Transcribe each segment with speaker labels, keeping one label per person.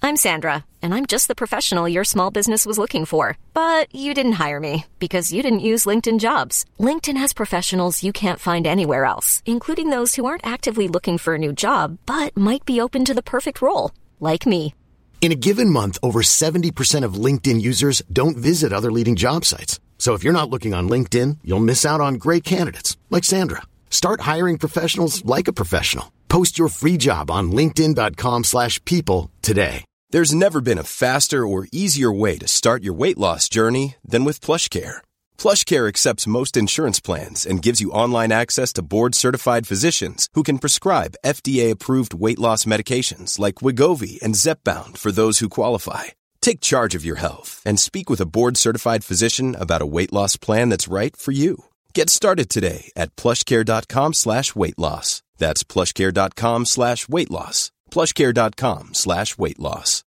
Speaker 1: I'm Sandra, and I'm just the professional your small business was looking for. But you didn't hire me because you didn't use LinkedIn Jobs. LinkedIn has professionals you can't find anywhere else, including those who aren't actively looking for a new job, but might be open to the perfect role, like me.
Speaker 2: In a given month, over 70% of LinkedIn users don't visit other leading job sites. So if you're not looking on LinkedIn, you'll miss out on great candidates like Sandra. Start hiring professionals like a professional. Post your free job on linkedin.com/people today.
Speaker 3: There's never been a faster or easier way to start your weight loss journey than with PlushCare. PlushCare accepts most insurance plans and gives you online access to board-certified physicians who can prescribe FDA-approved weight loss medications like Wegovy and Zepbound for those who qualify. Take charge of your health and speak with a board-certified physician about a weight loss plan that's right for you. Get started today at plushcare.com/weight loss. That's plushcare.com/weight loss. plushcare.com/weight loss.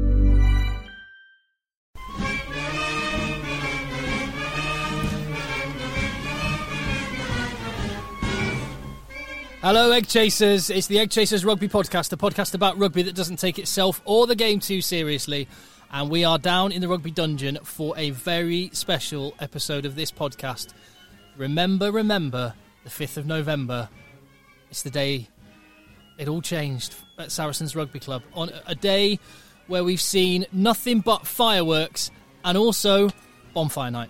Speaker 4: Hello, Egg Chasers. It's the Egg Chasers Rugby Podcast, a podcast about rugby that doesn't take itself or the game too seriously. And we are down in the rugby dungeon for a very special episode of this podcast. Remember, the 5th of November. It's the day it all changed at Saracens Rugby Club. On a day where we've seen nothing but fireworks and also bonfire night.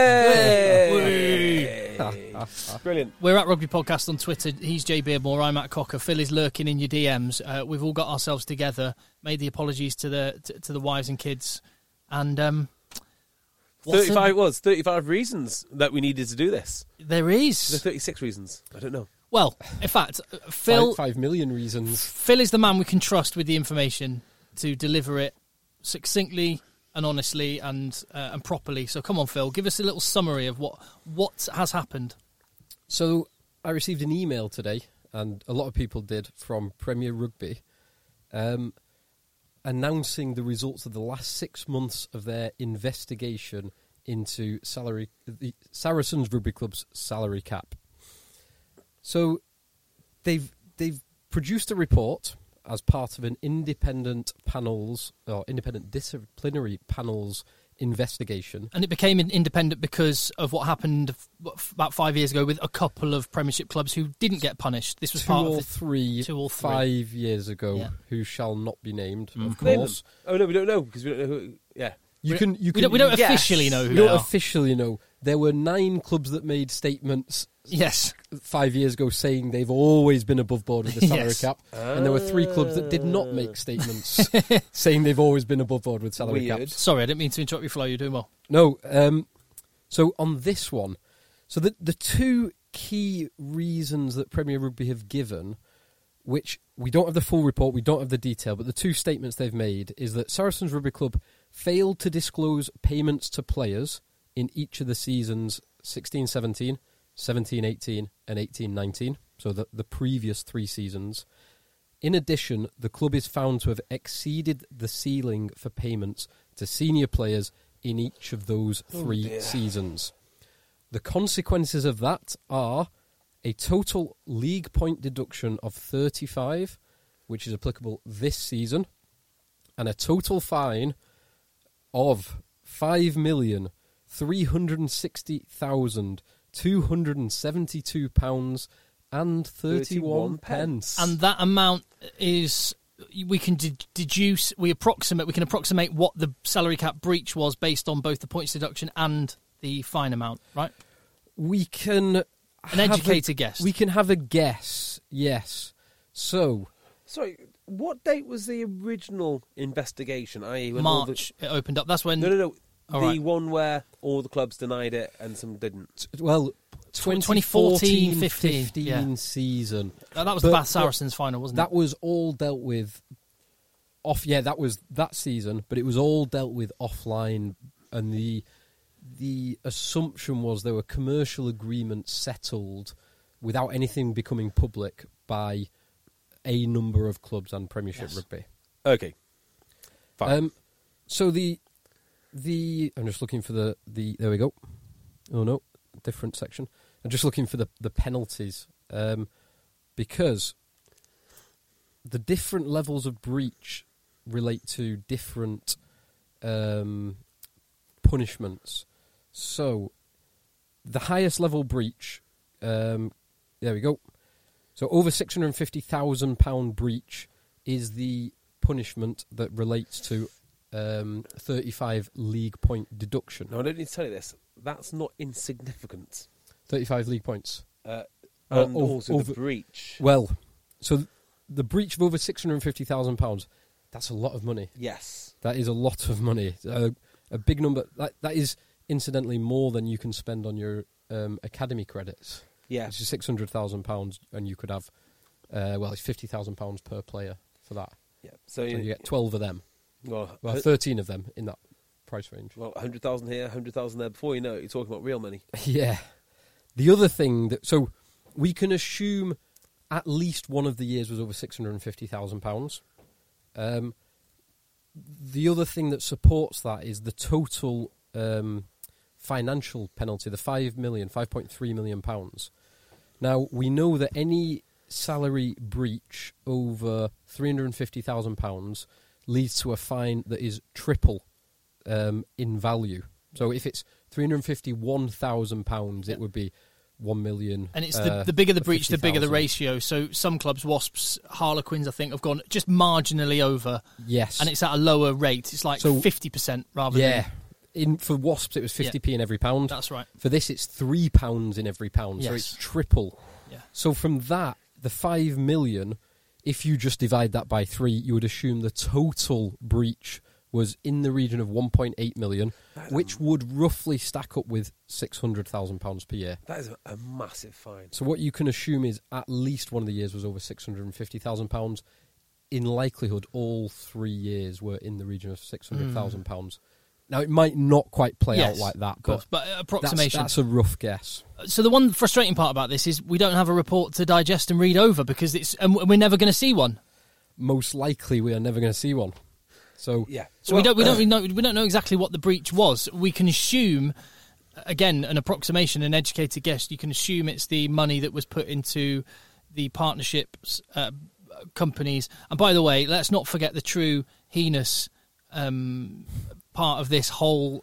Speaker 5: Brilliant.
Speaker 4: We're at Rugby Podcast on Twitter. He's Jay Beardmore, I'm Matt Cocker. Phil is lurking in your DMs. We've all got ourselves together, made the apologies to the wives and kids, and
Speaker 5: 35 reasons that we needed to do this.
Speaker 4: There is.
Speaker 5: There's 36 reasons. I don't know.
Speaker 4: Well, in fact, Phil...
Speaker 6: 5 million reasons.
Speaker 4: Phil is the man we can trust with the information to deliver it succinctly and honestly and properly. So come on, Phil, give us a little summary of what has happened.
Speaker 6: So I received an email today, and a lot of people did, from Premier Rugby, announcing the results of the last 6 months of their investigation into the Saracens Rugby Club's salary cap. So they've produced a report as part of an independent disciplinary panel's investigation.
Speaker 4: And it became independent because of what happened about 5 years ago with a couple of Premiership clubs who didn't get punished. This was part of
Speaker 6: 5 years ago, who shall not be named, of
Speaker 5: Name
Speaker 6: course.
Speaker 5: them. Oh no, we don't know because we don't know who. Yeah,
Speaker 4: we don't officially know who they are.
Speaker 6: We don't officially know. There were 9 clubs that made statements.
Speaker 4: Yes,
Speaker 6: 5 years ago, saying they've always been above board with the salary cap, and there were 3 clubs that did not make statements saying they've always been above board with salary caps.
Speaker 4: Sorry, I didn't mean to interrupt your flow. You're doing well.
Speaker 6: No, so on this one, so the 2 key reasons that Premier Rugby have given, which we don't have the full report, we don't have the detail, but the 2 statements they've made is that Saracens Rugby Club failed to disclose payments to players in each of the seasons 16-17, 17-18 and 18-19, so the previous 3 seasons. In addition, the club is found to have exceeded the ceiling for payments to senior players in each of those 3 seasons. The consequences of that are a total league point deduction of 35, which is applicable this season, and a total fine of £5,360,272 and 31 pence.
Speaker 4: And that amount is, we can deduce, we can approximate what the salary cap breach was based on both the points deduction and the fine amount, right?
Speaker 6: We can
Speaker 4: an educated guess.
Speaker 6: We can have a guess, yes. So,
Speaker 5: sorry, what date was the original investigation? I.e., when
Speaker 4: March it opened up. That's when.
Speaker 5: No.
Speaker 4: The
Speaker 5: one where all the clubs denied it and some didn't.
Speaker 6: Well, 2014-15 season.
Speaker 4: That was the Bath Saracens final, wasn't it?
Speaker 6: That was all dealt with that was that season, but it was all dealt with offline, and the assumption was there were commercial agreements settled without anything becoming public by a number of clubs and Premiership Rugby.
Speaker 5: Okay. Fine.
Speaker 6: So I'm just looking for the there we go. Oh no, different section. I'm just looking for the penalties, because the different levels of breach relate to different punishments. So, the highest level breach, there we go. So, over £650,000 breach is the punishment that relates to 35 league point deduction.
Speaker 5: No, I don't need to tell you this. That's not insignificant.
Speaker 6: 35 league points.
Speaker 5: And also the breach.
Speaker 6: Well, so the breach of over £650,000, that's a lot of money.
Speaker 5: Yes.
Speaker 6: That is a lot of money. A big number. That is, incidentally, more than you can spend on your academy credits.
Speaker 5: Yeah.
Speaker 6: Which is £600,000, and you could have, it's £50,000 per player for that.
Speaker 5: Yeah.
Speaker 6: So you get 12 of them. Well, 13 of them in that price range.
Speaker 5: Well, 100,000 here, 100,000 there. Before you know it, you're talking about real money.
Speaker 6: Yeah. The other thing so we can assume at least one of the years was over £650,000. The other thing that supports that is the total financial penalty, the £5.3 million. Now, we know that any salary breach over £350,000 leads to a fine that is triple in value. So if it's £351,000, it would be 1 million.
Speaker 4: And it's the bigger the breach, the bigger the ratio. So some clubs, Wasps, Harlequins, I think, have gone just marginally over.
Speaker 6: Yes.
Speaker 4: And it's at a lower rate. It's like 50% rather than...
Speaker 6: For Wasps, it was 50p in every pound.
Speaker 4: That's right.
Speaker 6: For this, it's £3 in every pound.
Speaker 4: Yes.
Speaker 6: So it's triple.
Speaker 4: Yeah.
Speaker 6: So from that, the 5 million, if you just divide that by 3, you would assume the total breach was in the region of 1.8 million, which would roughly stack up with £600,000 per year.
Speaker 5: That is a massive fine.
Speaker 6: So what you can assume is at least one of the years was over £650,000. In likelihood, all 3 years were in the region of £600,000. Now, it might not quite play out like that,
Speaker 4: but approximation.
Speaker 6: That's a rough guess.
Speaker 4: So the one frustrating part about this is we don't have a report to digest and read over because and we're never going to see one.
Speaker 6: Most likely, we are never going to see one. So
Speaker 5: yeah.
Speaker 4: So we don't know exactly what the breach was. We can assume, again, an approximation, an educated guess. You can assume it's the money that was put into the partnerships companies. And by the way, let's not forget the true heinous part of this whole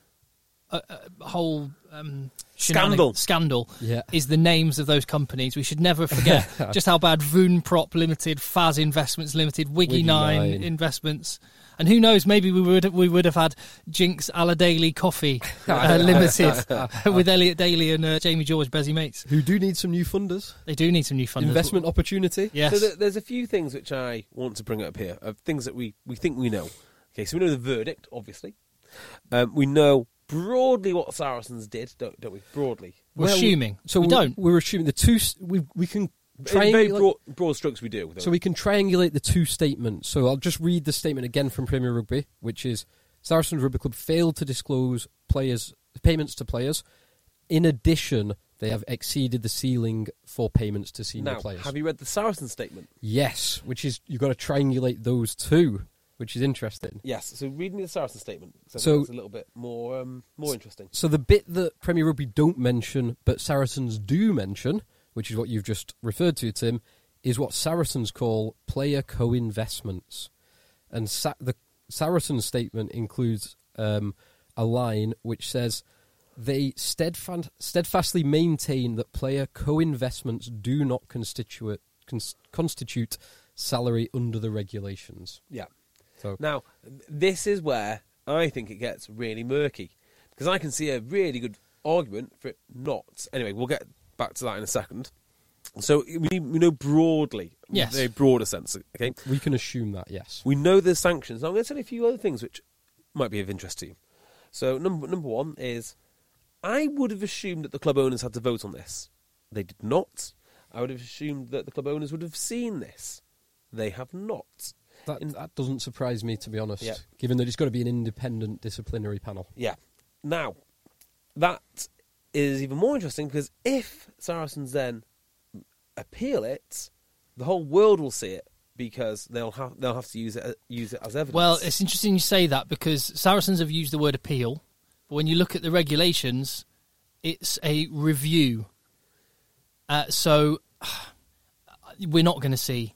Speaker 4: scandal is the names of those companies. We should never forget just how bad Voonprop Limited, Faz Investments Limited, Wiggy Nine Investments, and who knows, maybe we would have had Jinx Alladaily Coffee Limited with Elliot Daly and Jamie George, Bezzy Mates,
Speaker 6: who do need some new funders.
Speaker 4: They do need some new funders.
Speaker 6: Investment opportunity.
Speaker 4: Yes.
Speaker 5: So there's a few things which I want to bring up here of things that we think we know. Okay, so we know the verdict, obviously. We know broadly what Saracens did, don't we? Broadly.
Speaker 4: We're assuming.
Speaker 6: So
Speaker 4: we don't.
Speaker 6: We're assuming the two... We can triangulate...
Speaker 5: Very broad strokes we do.
Speaker 6: So we can triangulate the two statements. So I'll just read the statement again from Premier Rugby, which is, Saracens Rugby Club failed to disclose payments to players. In addition, they have exceeded the ceiling for payments to senior players.
Speaker 5: Have you read the Saracens statement?
Speaker 6: Yes, which is, you've got to triangulate those two, which is interesting.
Speaker 5: Yes, so read me the Saracens statement. So it's a little bit more interesting.
Speaker 6: So the bit that Premier Rugby don't mention, but Saracens do mention, which is what you've just referred to, Tim, is what Saracens call player co-investments. And the Saracens statement includes a line which says, they steadfastly maintain that player co-investments do not constitute salary under the regulations.
Speaker 5: Yeah.
Speaker 6: So
Speaker 5: now, this is where I think it gets really murky, because I can see a really good argument for it not. Anyway, we'll get back to that in a second. So we know broadly,
Speaker 4: yes,
Speaker 5: in a broader sense, okay?
Speaker 6: We can assume that, yes.
Speaker 5: We know there's sanctions. Now I'm going to tell you a few other things which might be of interest to you. So number one is, I would have assumed that the club owners had to vote on this. They did not. I would have assumed that the club owners would have seen this. They have not.
Speaker 6: That doesn't surprise me, to be honest, given that it's got to be an independent disciplinary panel.
Speaker 5: Yeah. Now, that is even more interesting, because if Saracens then appeal it, the whole world will see it, because they'll have to use it as evidence.
Speaker 4: Well, it's interesting you say that, because Saracens have used the word appeal, but when you look at the regulations, it's a review. So we're not going to see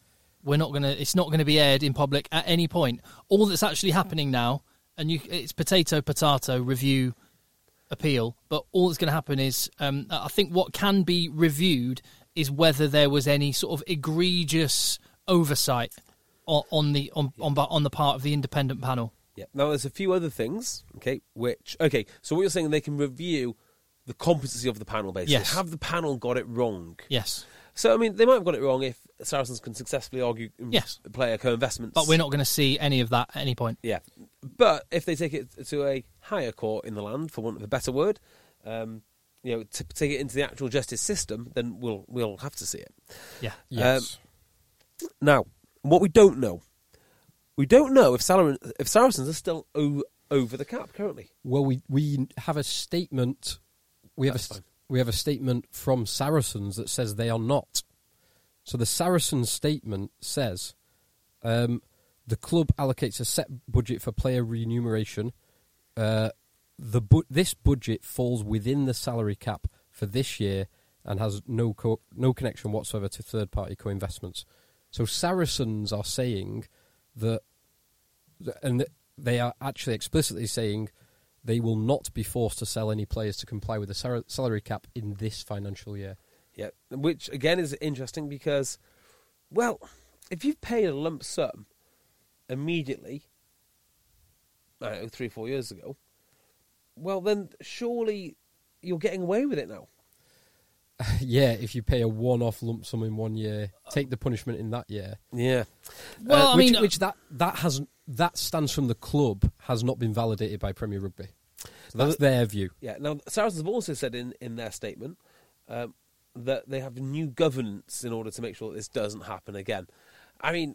Speaker 4: It's not gonna be aired in public at any point. All that's actually happening now, and it's potato review appeal. But all that's going to happen is, I think what can be reviewed is whether there was any sort of egregious oversight on the part of the independent panel.
Speaker 5: Yeah. Now, there's a few other things, so what you're saying, they can review the competency of the panel, basically.
Speaker 4: Yes.
Speaker 5: Have the panel got it wrong?
Speaker 4: Yes.
Speaker 5: So, I mean, they might have got it wrong if Saracens can successfully argue player co-investments.
Speaker 4: But we're not going to see any of that at any point.
Speaker 5: Yeah. But if they take it to a higher court in the land, for want of a better word, to take it into the actual justice system, then we'll have to see it.
Speaker 4: Yeah.
Speaker 6: Yes.
Speaker 5: Now, what we don't know if Saracens are still over the cap currently.
Speaker 6: Well, we have a statement. We have a statement from Saracens that says they are not. So the Saracens statement says the club allocates a set budget for player remuneration. This budget falls within the salary cap for this year and has no connection whatsoever to third-party co-investments. So Saracens are saying that, and they are actually explicitly saying they will not be forced to sell any players to comply with the salary cap in this financial year.
Speaker 5: Yeah, which again is interesting because, well, if you've paid a lump sum immediately, 3-4 years ago, well then surely you're getting away with it now.
Speaker 6: Yeah, if you pay a one-off lump sum in 1 year, take the punishment in that year.
Speaker 5: Yeah.
Speaker 4: Well,
Speaker 6: that stance from the club has not been validated by Premier Rugby. So that's their view.
Speaker 5: Yeah. Now, Saracens have also said in their statement that they have new governance in order to make sure that this doesn't happen again. I mean,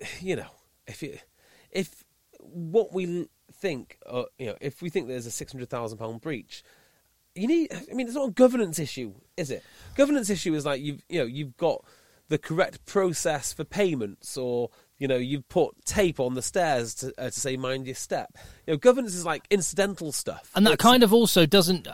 Speaker 5: if what we think, if we think there's a £600,000 breach, it's not a governance issue, is it? Governance issue is like you've got the correct process for payments, or you've put tape on the stairs to say mind your step. Governance is like incidental stuff,
Speaker 4: and that kind of also doesn't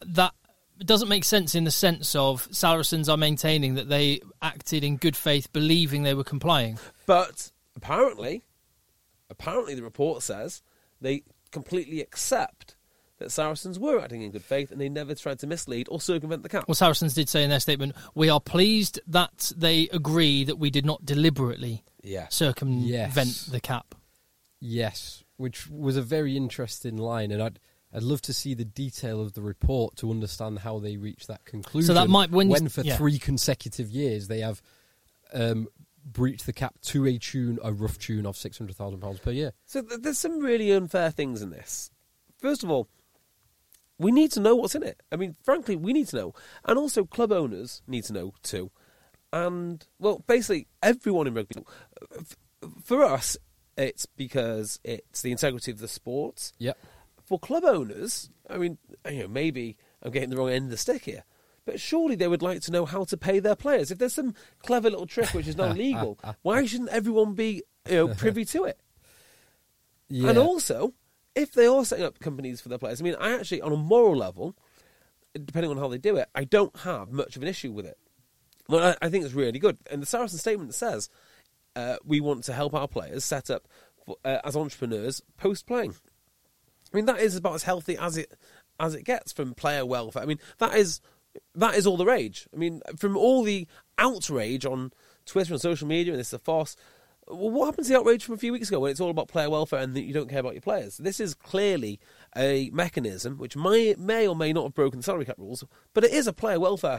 Speaker 4: make sense in the sense of Saracens are maintaining that they acted in good faith, believing they were complying.
Speaker 5: But apparently the report says they completely accept that Saracens were acting in good faith and they never tried to mislead or circumvent the cap.
Speaker 4: Well, Saracens did say in their statement, "We are pleased that they agree that we did not deliberately circumvent the cap."
Speaker 6: Yes, which was a very interesting line, and I'd love to see the detail of the report to understand how they reached that conclusion.
Speaker 4: So that might when
Speaker 6: for 3 consecutive years they have breached the cap to a rough tune of £600,000 per year.
Speaker 5: So there's some really unfair things in this. First of all, we need to know what's in it. I mean, frankly, we need to know. And also club owners need to know too. And, well, basically everyone in rugby. For us, it's because it's the integrity of the sport.
Speaker 6: Yep.
Speaker 5: For club owners, I mean, maybe I'm getting the wrong end of the stick here, but surely they would like to know how to pay their players. If there's some clever little trick which is not legal, why shouldn't everyone be privy to it? Yeah. And also, if they are setting up companies for their players, I mean, I actually, on a moral level, depending on how they do it, I don't have much of an issue with it. Well, I think it's really good. And the Saracen statement says we want to help our players set up as entrepreneurs post-playing. I mean, that is about as healthy as it gets from player welfare. I mean, that is all the rage. I mean, from all the outrage on Twitter and social media, and this is a farce. Well, what happened to the outrage from a few weeks ago when it's all about player welfare and that you don't care about your players? This is clearly a mechanism which may or may not have broken the salary cap rules, but it is a player welfare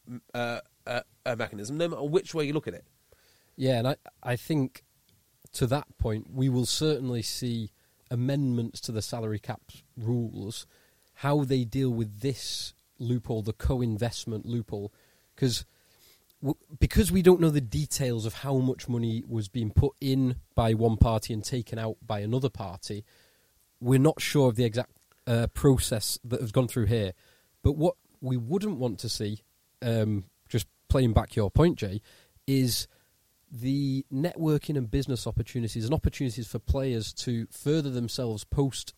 Speaker 5: mechanism, no matter which way you look at it.
Speaker 6: Yeah, and I think to that point, we will certainly see amendments to the salary cap rules, how they deal with this loophole, the co-investment loophole, because we don't know the details of how much money was being put in by one party and taken out by another party, we're not sure of the exact process that has gone through here. But what we wouldn't want to see, just playing back your point, Jay, is the networking and business opportunities and opportunities for players to further themselves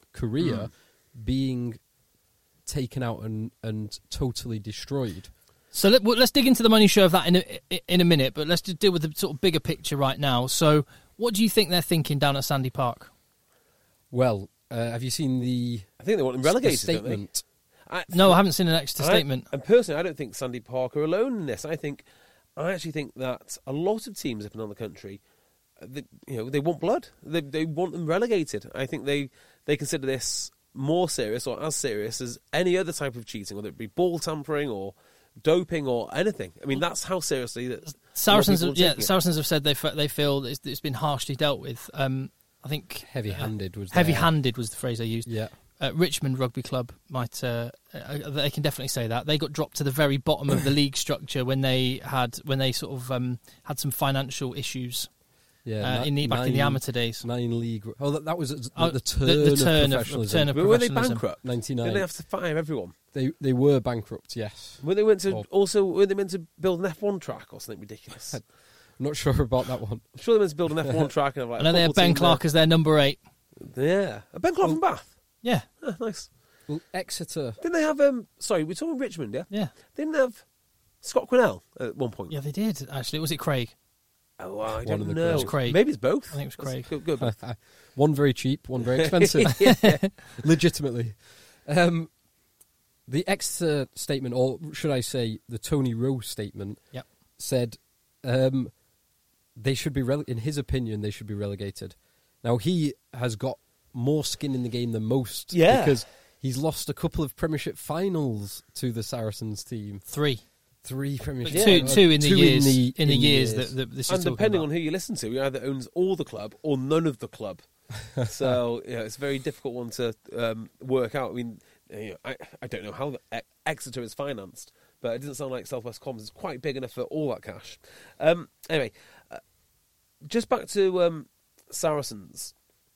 Speaker 6: post-career being taken out and totally destroyed.
Speaker 4: So let's dig into the money show of that in a minute, but let's just deal with the sort of bigger picture right now. So what do you think they're thinking down at Sandy Park?
Speaker 6: Well, have you seen the
Speaker 5: I think they want them relegated,
Speaker 6: statement?
Speaker 4: No, I haven't seen an extra statement.
Speaker 5: And personally, I don't think Sandy Park are alone in this. I actually think that a lot of teams up and down the country, they want blood. They want them relegated. I think they consider this more serious or as serious as any other type of cheating, whether it be ball tampering or doping or anything. I mean, that's how seriously that
Speaker 4: Saracens have said they feel it's been harshly dealt with. I think
Speaker 6: heavy-handed was
Speaker 4: the phrase they used.
Speaker 6: Yeah.
Speaker 4: Richmond Rugby Club might they can definitely say that they got dropped to the very bottom of the league structure when they sort of had some financial issues.
Speaker 6: Yeah,
Speaker 4: in the amateur days.
Speaker 6: 9 league. Oh, that was the turn of professionalism.
Speaker 5: But were they bankrupt?
Speaker 6: 99.
Speaker 5: Didn't they have to fire everyone?
Speaker 6: They were bankrupt. Yes.
Speaker 5: Were they meant to build an F1 track or something ridiculous?
Speaker 6: I'm not sure about that one.
Speaker 5: I'm sure they meant to build an F1 track. And
Speaker 4: I know they had Ben Clark as their number 8.
Speaker 5: Yeah, Ben Clark from Bath.
Speaker 4: Yeah,
Speaker 5: nice.
Speaker 6: Well, Exeter.
Speaker 5: Didn't they have? Sorry, we're talking Richmond, yeah.
Speaker 4: Yeah.
Speaker 5: Didn't they have Scott Quinnell at one point?
Speaker 4: Yeah, they did actually. Was it Craig?
Speaker 5: Oh, I
Speaker 6: One
Speaker 5: don't
Speaker 6: of the
Speaker 5: know.
Speaker 6: Craigs.
Speaker 4: It's Craig.
Speaker 5: Maybe it's both.
Speaker 4: I think it was Craig.
Speaker 5: Good.
Speaker 6: One very cheap, one very expensive. Legitimately. The Exeter statement, or should I say the Tony Rowe statement, said they should be, in his opinion, they should be relegated. Now, he has got more skin in the game than most because he's lost a couple of Premiership finals to the Saracens team.
Speaker 4: 3
Speaker 6: Premiership.
Speaker 4: Two in the years that this is
Speaker 5: and depending
Speaker 4: about.
Speaker 5: On who you listen to, he either owns all the club or none of the club. So it's a very difficult one to work out. I mean, I don't know how Exeter is financed, but it doesn't sound like South West Comms is quite big enough for all that cash. Anyway, just back to Saracens.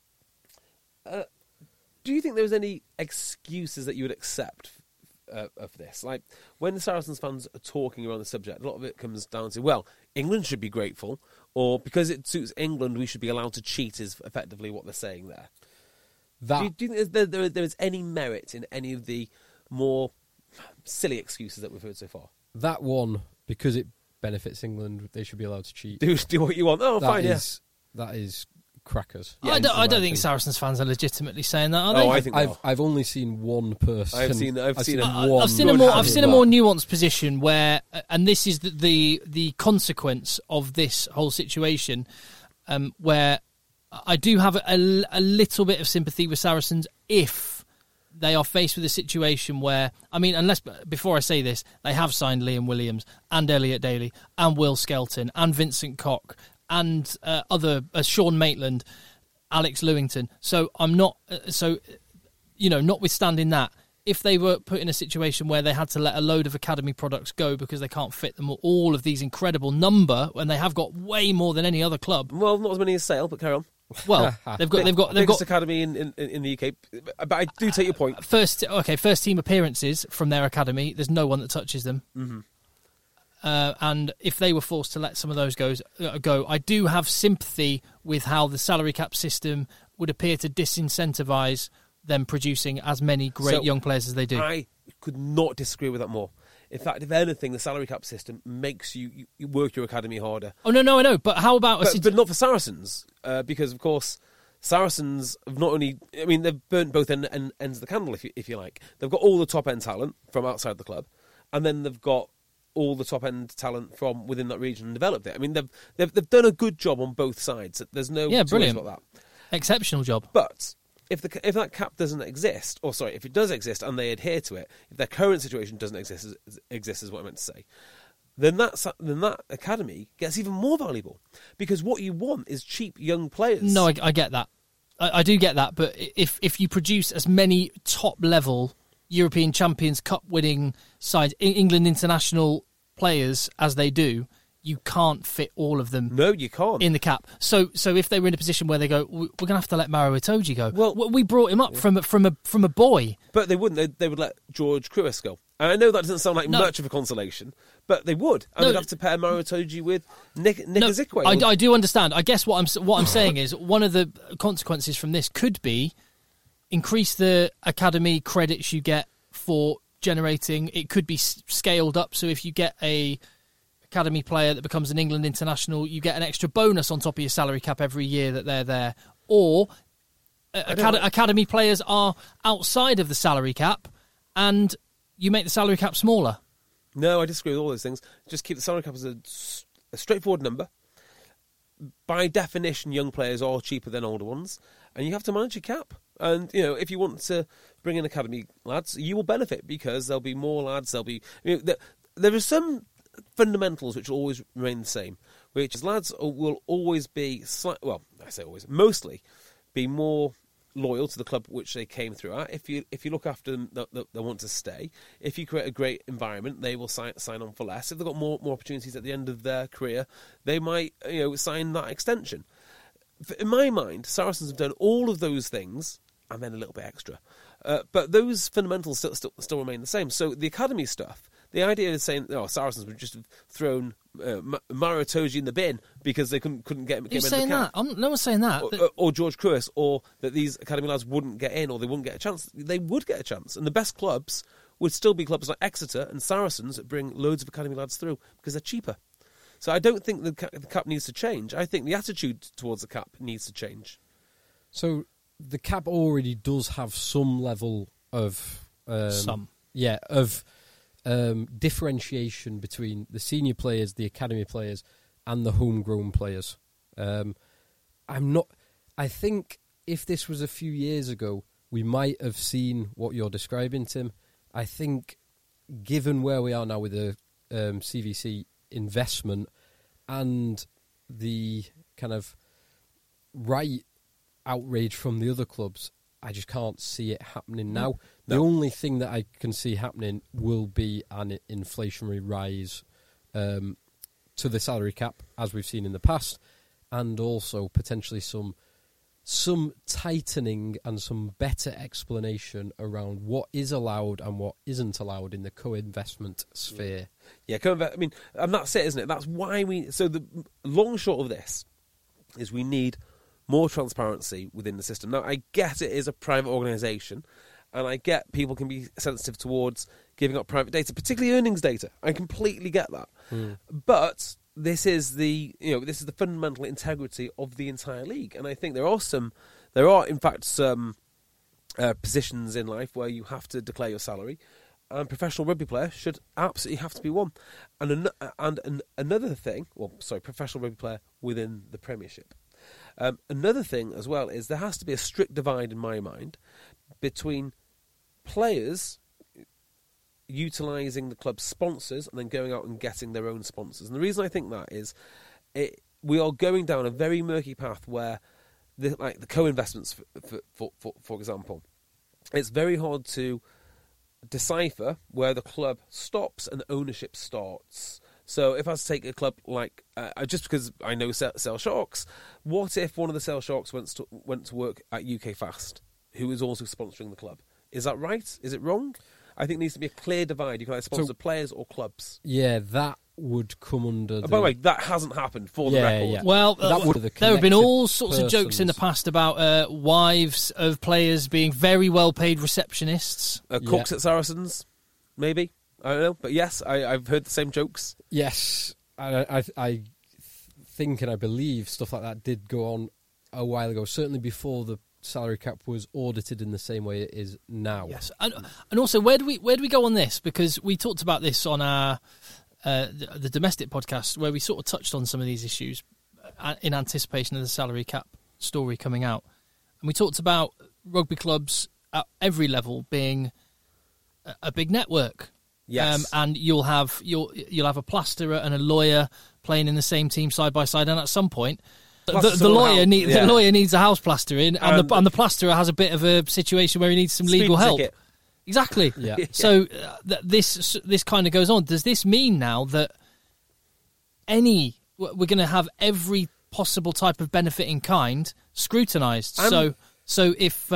Speaker 5: Do you think there was any excuses that you would accept of this? Like, when the Saracens fans are talking around the subject, a lot of it comes down to, well, England should be grateful, or because it suits England, we should be allowed to cheat, is effectively what they're saying there. Do you think there is any merit in any of the more silly excuses that we've heard so far?
Speaker 6: That one, because it benefits England, they should be allowed to cheat.
Speaker 5: Do what you want. Oh, fine,
Speaker 6: That is crackers.
Speaker 4: Yeah, I don't think Saracens fans are legitimately saying that, are they?
Speaker 5: I think
Speaker 6: I've only seen one person.
Speaker 5: I've seen
Speaker 4: a more nuanced position where, and this is the consequence of this whole situation, where I do have a little bit of sympathy with Saracens if they are faced with a situation where, I mean, before I say this, they have signed Liam Williams and Elliot Daly and Will Skelton and Vincent Koch and other Sean Maitland, Alex Lewington. So I'm not notwithstanding that, if they were put in a situation where they had to let a load of academy products go because they can't fit them all of these incredible number, and they have got way more than any other club.
Speaker 5: Well, not as many as Sale, but carry on.
Speaker 4: Well, they've got
Speaker 5: academy in the UK, but I do take your point.
Speaker 4: First team appearances from their academy. There's no one that touches them.
Speaker 5: Mm-hmm.
Speaker 4: And if they were forced to let some of those go, I do have sympathy with how the salary cap system would appear to disincentivise them producing as many great young players as they do.
Speaker 5: I could not disagree with that more. In fact, if anything, the salary cap system makes you work your academy harder.
Speaker 4: Oh, no, I know. But how about...
Speaker 5: But not for Saracens, because, of course, Saracens have not only... I mean, they've burnt both ends of the candle, if you like. They've got all the top-end talent from outside the club, and then they've got all the top-end talent from within that region and developed it. I mean, they've done a good job on both sides. There's no...
Speaker 4: Yeah, brilliant.
Speaker 5: About that.
Speaker 4: Exceptional job.
Speaker 5: But... If that cap doesn't exist, or sorry, if it does exist and they adhere to it, if their current situation doesn't exist is what I meant to say, then that academy gets even more valuable, because what you want is cheap young players.
Speaker 4: No, I get that. I do get that, but if you produce as many top level European Champions Cup winning sides, England international players as they do, you can't fit all of them.
Speaker 5: No, you can't.
Speaker 4: In the cap. So if they were in a position where they go, we're going to have to let Maro Itoje go.
Speaker 5: Well,
Speaker 4: we brought him up from a boy.
Speaker 5: But they wouldn't. They would let George Cruis go. And I know that doesn't sound like much of a consolation, but they would. And they'd have to pair Maro Itoje with Nick Ezekwe.
Speaker 4: I do understand. I guess what I'm saying is one of the consequences from this could be increase the academy credits you get for generating. It could be scaled up. So if you get a academy player that becomes an England international, you get an extra bonus on top of your salary cap every year that they're there. Or academy players are outside of the salary cap, and you make the salary cap smaller.
Speaker 5: No, I disagree with all those things. Just keep the salary cap as a straightforward number. By definition, young players are cheaper than older ones, and you have to manage your cap. And if you want to bring in academy lads, you will benefit because there'll be more lads. There'll be there are some fundamentals which will always remain the same, which is lads will always be mostly be more loyal to the club which they came through at. If you look after them, they want to stay. If you create a great environment, they will sign on for less. If they've got more opportunities at the end of their career, they might sign that extension. In my mind, Saracens have done all of those things and then a little bit extra. But those fundamentals still remain the same. So the academy stuff, the idea of saying Saracens would just have thrown Mario Itoje in the bin because they couldn't get him.
Speaker 4: Who's saying that? No one's saying that.
Speaker 5: Or George Kruis, or that these academy lads wouldn't get in, or they wouldn't get a chance. They would get a chance, and the best clubs would still be clubs like Exeter and Saracens that bring loads of academy lads through because they're cheaper. So I don't think the cap needs to change. I think the attitude towards the cap needs to change.
Speaker 6: So the cap already does have some level of differentiation between the senior players, the academy players, and the homegrown players. I think if this was a few years ago, we might have seen what you're describing, Tim. I think, given where we are now with the CVC investment and the kind of right outrage from the other clubs, I just can't see it happening now. The only thing that I can see happening will be an inflationary rise to the salary cap, as we've seen in the past, and also potentially some tightening and some better explanation around what is allowed and what isn't allowed in the co-investment sphere.
Speaker 5: Yeah, and that's it, isn't it? That's why So the long and short of this is we need more transparency within the system. Now, I get it is a private organisation, and I get people can be sensitive towards giving up private data, particularly earnings data. I completely get that. But this is the fundamental integrity of the entire league, and I think there are in fact some positions in life where you have to declare your salary, and professional rugby player should absolutely have to be one. And another thing, professional rugby player within the Premiership. Another thing as well is there has to be a strict divide in my mind between players utilising the club's sponsors and then going out and getting their own sponsors. And the reason I think that is we are going down a very murky path where the co-investments, for example, it's very hard to decipher where the club stops and ownership starts. So if I was to take a club like, just because I know Sale Sharks, what if one of the Sale Sharks went to work at UK Fast, who is also sponsoring the club? Is that right? Is it wrong? I think there needs to be a clear divide. You can either sponsor players or clubs.
Speaker 6: Yeah, that would come under...
Speaker 5: By the way, that hasn't happened, for the record.
Speaker 6: Yeah.
Speaker 4: Well, there have been all sorts of jokes in the past about wives of players being very well-paid receptionists.
Speaker 5: Cooks at Saracens, maybe. I don't know, but yes, I've heard the same jokes.
Speaker 6: Yes, I think and I believe stuff like that did go on a while ago, certainly before the salary cap was audited in the same way it is now.
Speaker 4: Yes, and also where do we go on this? Because we talked about this on our the domestic podcast, where we sort of touched on some of these issues in anticipation of the salary cap story coming out, and we talked about rugby clubs at every level being a big network.
Speaker 5: Yes.
Speaker 4: And you'll have a plasterer and a lawyer playing in the same team side by side, and at some point, the lawyer needs a house plastering, and the plasterer has a bit of a situation where he needs some legal help.
Speaker 5: Ticket.
Speaker 4: Exactly.
Speaker 6: Yeah.
Speaker 4: So this kind of goes on. Does this mean now that we're going to have every possible type of benefit in kind scrutinised? So if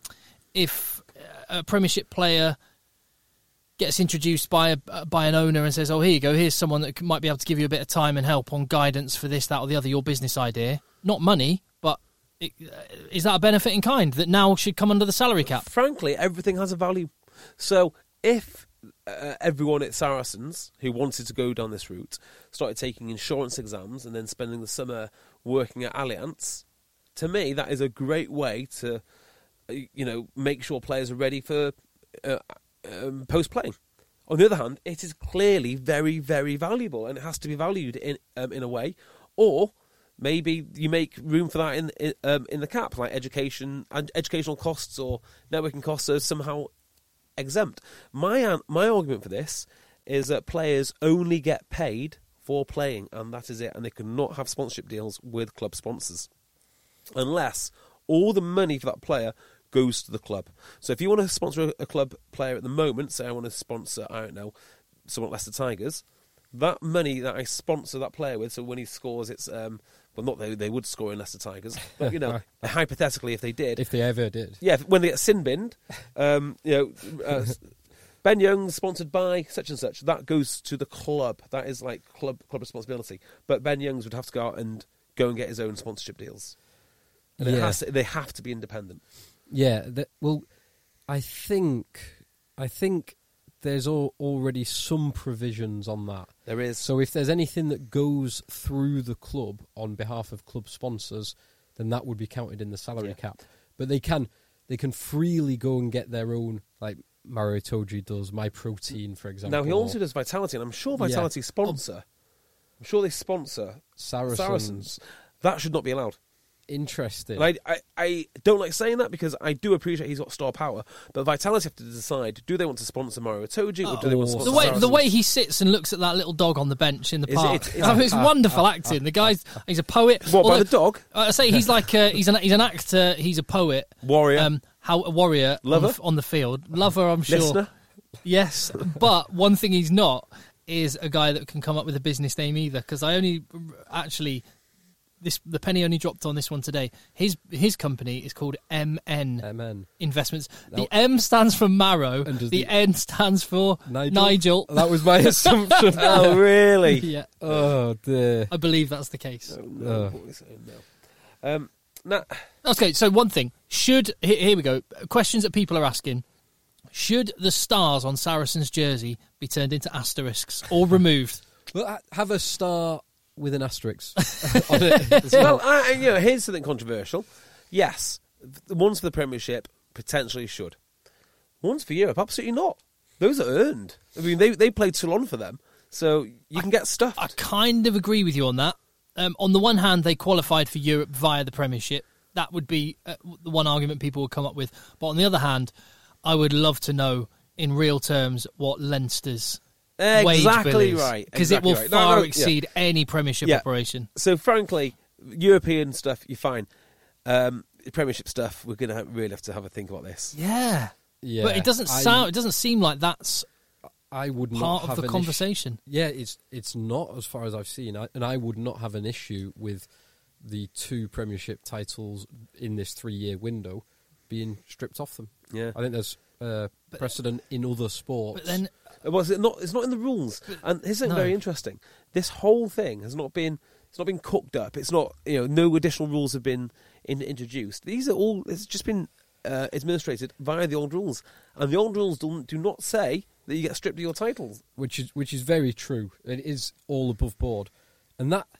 Speaker 4: a Premiership player gets introduced by an owner and says, "Oh, here you go. Here's someone that might be able to give you a bit of time and help on guidance for this, that, or the other. Your business idea, not money, but is that a benefit in kind that now should come under the salary cap?"
Speaker 5: Frankly, everything has a value. So if everyone at Saracens who wanted to go down this route started taking insurance exams and then spending the summer working at Allianz, to me that is a great way to, make sure players are ready for post-playing. On the other hand, it is clearly very, very valuable, and it has to be valued in a way, or maybe you make room for that in the cap, like education and educational costs or networking costs are somehow exempt. My argument for this is that players only get paid for playing, and that is it, and they cannot have sponsorship deals with club sponsors unless all the money for that player goes to the club. So if you want to sponsor a club player at the moment, say I want to sponsor, I don't know, someone at Leicester Tigers, that money that I sponsor that player with, so when he scores, it's not they would score in Leicester Tigers, but hypothetically, if they did,
Speaker 6: if they ever did,
Speaker 5: when they get sin binned, Ben Young sponsored by such and such, that goes to the club. That is like club responsibility. But Ben Youngs would have to go out and go and get his own sponsorship deals, and they have to be independent.
Speaker 6: Yeah, I think there's already some provisions on that.
Speaker 5: There is.
Speaker 6: So if there's anything that goes through the club on behalf of club sponsors, then that would be counted in the salary cap. But they can freely go and get their own, like Mario Itoje does, MyProtein, for example.
Speaker 5: Now, he also does Vitality, and I'm sure Vitality sponsor. I'm sure they sponsor Saracens. That should not be allowed.
Speaker 6: Interesting.
Speaker 5: And I don't like saying that because I do appreciate he's got star power, but Vitality have to decide: do they want to sponsor Mario Itoje, or do they want to sponsor Saracens?
Speaker 4: The way he sits and looks at that little dog on the bench in the park, it's wonderful acting. The guy's he's a poet.
Speaker 5: What, by the dog?
Speaker 4: I say he's like he's an actor. He's a poet,
Speaker 5: warrior,
Speaker 4: a warrior,
Speaker 5: lover
Speaker 4: on the field, lover. I'm sure.
Speaker 5: Listener.
Speaker 4: Yes, but one thing he's not is a guy that can come up with a business name either. Because I only actually. The penny only dropped on this one today. His company is called MN Investments. The M stands for Marrow. The N stands for Nigel.
Speaker 6: That was my assumption.
Speaker 5: Oh, really?
Speaker 4: Yeah.
Speaker 6: Oh, dear.
Speaker 4: I believe that's the case.
Speaker 5: Oh, no.
Speaker 4: Okay, so one thing. Here we go. Questions that people are asking. Should the stars on Saracens' jersey be turned into asterisks or removed?
Speaker 6: Well, have a star with an asterisk on it.
Speaker 5: Well, here's something controversial. Yes, the ones for the Premiership potentially should. Ones for Europe, absolutely not. Those are earned. I mean, they played Toulon for them, so you can get stuffed.
Speaker 4: I kind of agree with you on that. On the one hand, they qualified for Europe via the Premiership. That would be the one argument people would come up with. But on the other hand, I would love to know in real terms what Leinster's wage bill is,
Speaker 5: right,
Speaker 4: because it will far exceed any Premiership operation.
Speaker 5: So, frankly, European stuff, you're fine. Premiership stuff, we're going to really have to have a think about this.
Speaker 4: Yeah. But it doesn't sound. It doesn't seem like that's.
Speaker 6: I would not
Speaker 4: part
Speaker 6: have
Speaker 4: of the conversation.
Speaker 6: It's not, as far as I've seen, and I would not have an issue with the 2 Premiership titles in this 3-year window being stripped off them.
Speaker 5: Yeah,
Speaker 6: I think there's precedent in other sports.
Speaker 4: But then.
Speaker 5: Well, it's not in the rules. And here's something very interesting. This whole thing has not been cooked up. It's not, no additional rules have been introduced. These are all, it's just been administrated via the old rules. And the old rules do not say that you get stripped of your titles.
Speaker 6: Which is very true. It is all above board. And that,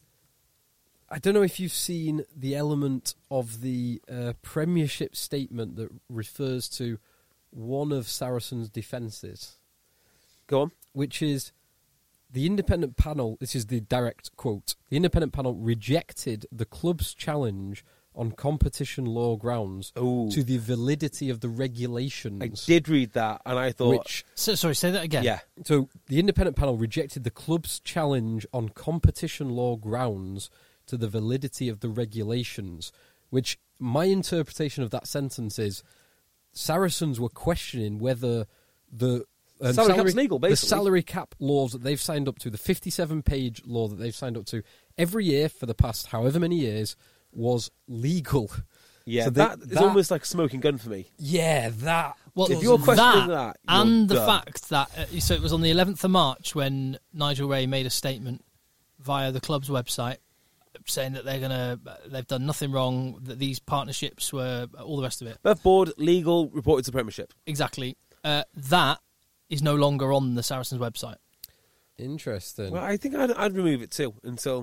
Speaker 6: I don't know if you've seen the element of the Premiership statement that refers to one of Saracens' defences.
Speaker 5: Go on.
Speaker 6: Which is the independent panel, this is the direct quote, the independent panel rejected the club's challenge on competition law grounds to the validity of the regulations.
Speaker 5: I did read that, and I thought...
Speaker 4: Sorry, say that again.
Speaker 5: Yeah.
Speaker 6: So the independent panel rejected the club's challenge on competition law grounds to the validity of the regulations, which my interpretation of that sentence is Saracens were questioning whether the...
Speaker 5: salary cap's legal, basically.
Speaker 6: The salary cap laws that they've signed up to, the 57-page law that they've signed up to, every year for the past however many years, was legal.
Speaker 5: Yeah, so that is almost like a smoking gun for me.
Speaker 6: Yeah, that...
Speaker 5: Well, if you're questioning that
Speaker 4: and the fact that... so it was on the 11th of March when Nigel Ray made a statement via the club's website saying that they've done nothing wrong, that these partnerships were... all the rest of it.
Speaker 5: Board, legal, reported to Premiership.
Speaker 4: Exactly. That... is no longer on the Saracens website.
Speaker 6: Interesting.
Speaker 5: Well, I think I'd remove it too until...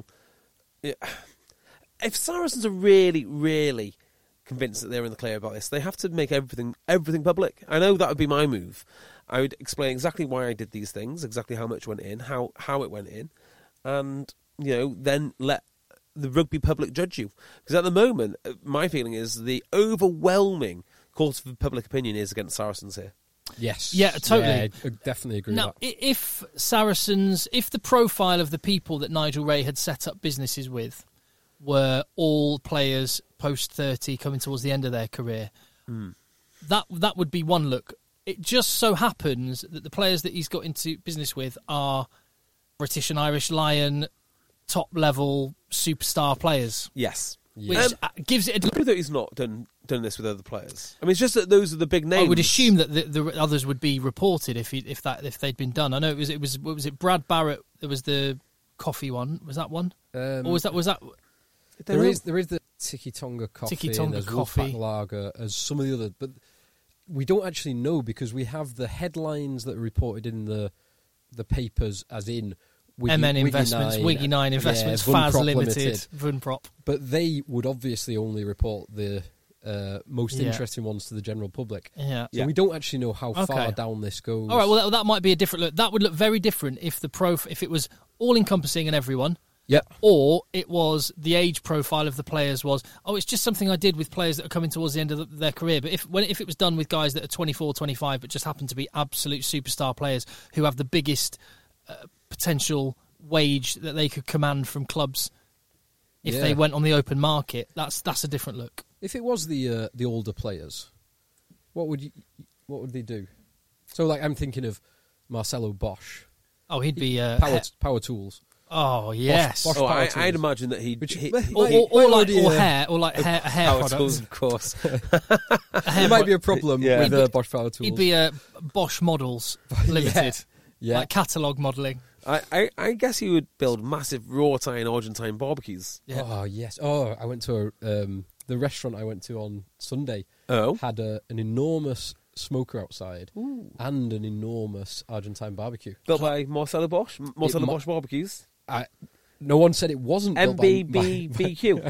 Speaker 5: If Saracens are really, really convinced that they're in the clear about this, they have to make everything public. I know that would be my move. I would explain exactly why I did these things, exactly how much went in, how it went in, and then let the rugby public judge you. Because at the moment, my feeling is the overwhelming court of public opinion is against Saracens here.
Speaker 6: Yes.
Speaker 4: Yeah, totally.
Speaker 6: Yeah, I definitely agree
Speaker 4: Now,
Speaker 6: with that.
Speaker 4: if Saracens, if the profile of the people that Nigel Ray had set up businesses with were all players post 30 coming towards the end of their career, that would be one look. It just so happens that the players that he's got into business with are British and Irish Lion top level superstar players,
Speaker 5: Yes.
Speaker 4: which gives it
Speaker 5: I know that he's not done this with other players. I mean, it's just that those are the big names.
Speaker 4: I would assume that the others would be reported if they'd been done. I know it was Brad Barrett. There was the coffee one. Was that one? Or was that?
Speaker 6: There is the Tiki Tonga coffee,
Speaker 4: Tiki Tonga
Speaker 6: and there's
Speaker 4: coffee.
Speaker 6: Wolfpack Lager, as some of the others, but we don't actually know because we have the headlines that are reported in the papers, as in
Speaker 4: MN Investments, Wiggy 9 Investments,
Speaker 6: Vunprop
Speaker 4: Faz Limited, Vunprop.
Speaker 6: But they would obviously only report the most
Speaker 4: Yeah.
Speaker 6: interesting ones to the general public.
Speaker 4: Yeah.
Speaker 6: So we don't actually know how
Speaker 4: Okay.
Speaker 6: far down this goes.
Speaker 4: All right. Well, that might be a different look. That would look very different if if it was all encompassing and everyone.
Speaker 6: Yeah.
Speaker 4: Or it was the age profile of the players was, it's just something I did with players that are coming towards the end of their career. But if it was done with guys that are 24, 25, but just happen to be absolute superstar players who have the biggest potential wage that they could command from clubs if they went on the open market, that's a different look.
Speaker 6: If it was the older players, what would they do? So, like, I'm thinking of Marcelo Bosch.
Speaker 4: Oh, he'd be
Speaker 6: Power Tools.
Speaker 4: Oh yes.
Speaker 6: Bosch
Speaker 5: Oh,
Speaker 6: Power Tools.
Speaker 5: I'd imagine that
Speaker 4: or hair
Speaker 5: Power
Speaker 4: products.
Speaker 5: Tools, of course.
Speaker 6: There might be a problem
Speaker 5: Yeah.
Speaker 6: with Bosch Power Tools.
Speaker 4: He'd be Bosch Models Limited,
Speaker 6: Yeah.
Speaker 4: like catalogue modelling.
Speaker 5: I guess he would build massive raw Thai and Argentine barbecues.
Speaker 4: Yeah.
Speaker 6: Oh yes. Oh, I went to the restaurant I went to on Sunday.
Speaker 5: Oh.
Speaker 6: Had an enormous smoker outside and an enormous Argentine barbecue.
Speaker 5: Built by Marcelo Bosch. Marcelo
Speaker 6: mi-
Speaker 5: Bosch barbecues.
Speaker 6: No one said it wasn't built by
Speaker 5: MBBBQ.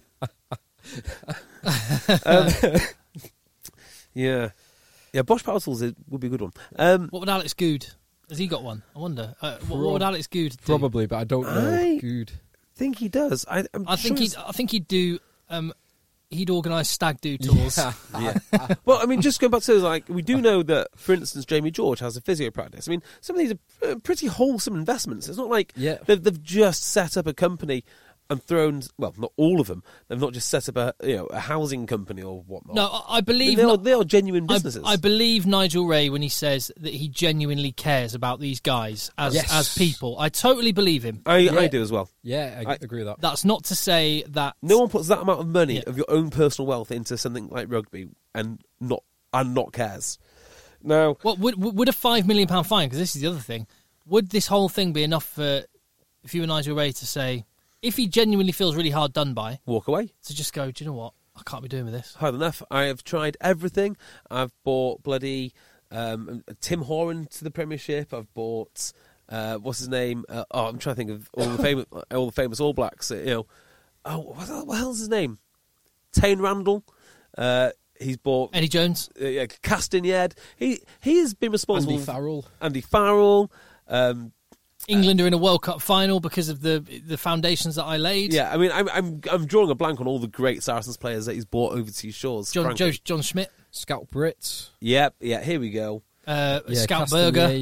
Speaker 5: Yeah. Yeah, Bosch Power Tools would be a good one.
Speaker 4: What would Alex Good? Has he got one? I wonder. What would Alex Good do?
Speaker 6: Probably, but I don't know.
Speaker 5: I
Speaker 6: Good.
Speaker 5: think he does. I
Speaker 4: think he'd do. He'd organise stag do tours.
Speaker 5: Yeah. Well, I mean, just going back to, like, we do know that, for instance, Jamie George has a physio practice. I mean, some of these are pretty wholesome investments. It's not like they've just set up a company and thrown, well, not all of them. They've not just set up a housing company or whatnot.
Speaker 4: No, I believe
Speaker 5: they are genuine businesses.
Speaker 4: I believe Nigel Ray when he says that he genuinely cares about these guys as people. I totally believe him.
Speaker 5: I do as well.
Speaker 6: Yeah, I agree with that.
Speaker 4: That's not to say that
Speaker 5: No one puts that amount of money of your own personal wealth into something like rugby and not cares. Now,
Speaker 4: What would a £5 million fine? Because this is the other thing. Would this whole thing be enough for if you were Nigel Ray to say, if he genuinely feels really hard done by,
Speaker 5: walk away.
Speaker 4: to just go, do you know what? I can't be doing with this.
Speaker 5: Hard enough. I have tried everything. I've bought bloody Tim Horan to the Premiership. I've bought what's his name? I'm trying to think of all the famous All Blacks. What the hell's his name? Tane Randall. He's bought
Speaker 4: Eddie Jones.
Speaker 5: Castagned. He has been responsible. Andy Farrell.
Speaker 4: England are in a World Cup final because of the foundations that I laid.
Speaker 5: Yeah, I mean, I'm drawing a blank on all the great Saracens players that he's brought over to his shores.
Speaker 4: John Schmidt.
Speaker 6: Scout Brits.
Speaker 5: Yep, yeah, here we go.
Speaker 4: Scout Berger.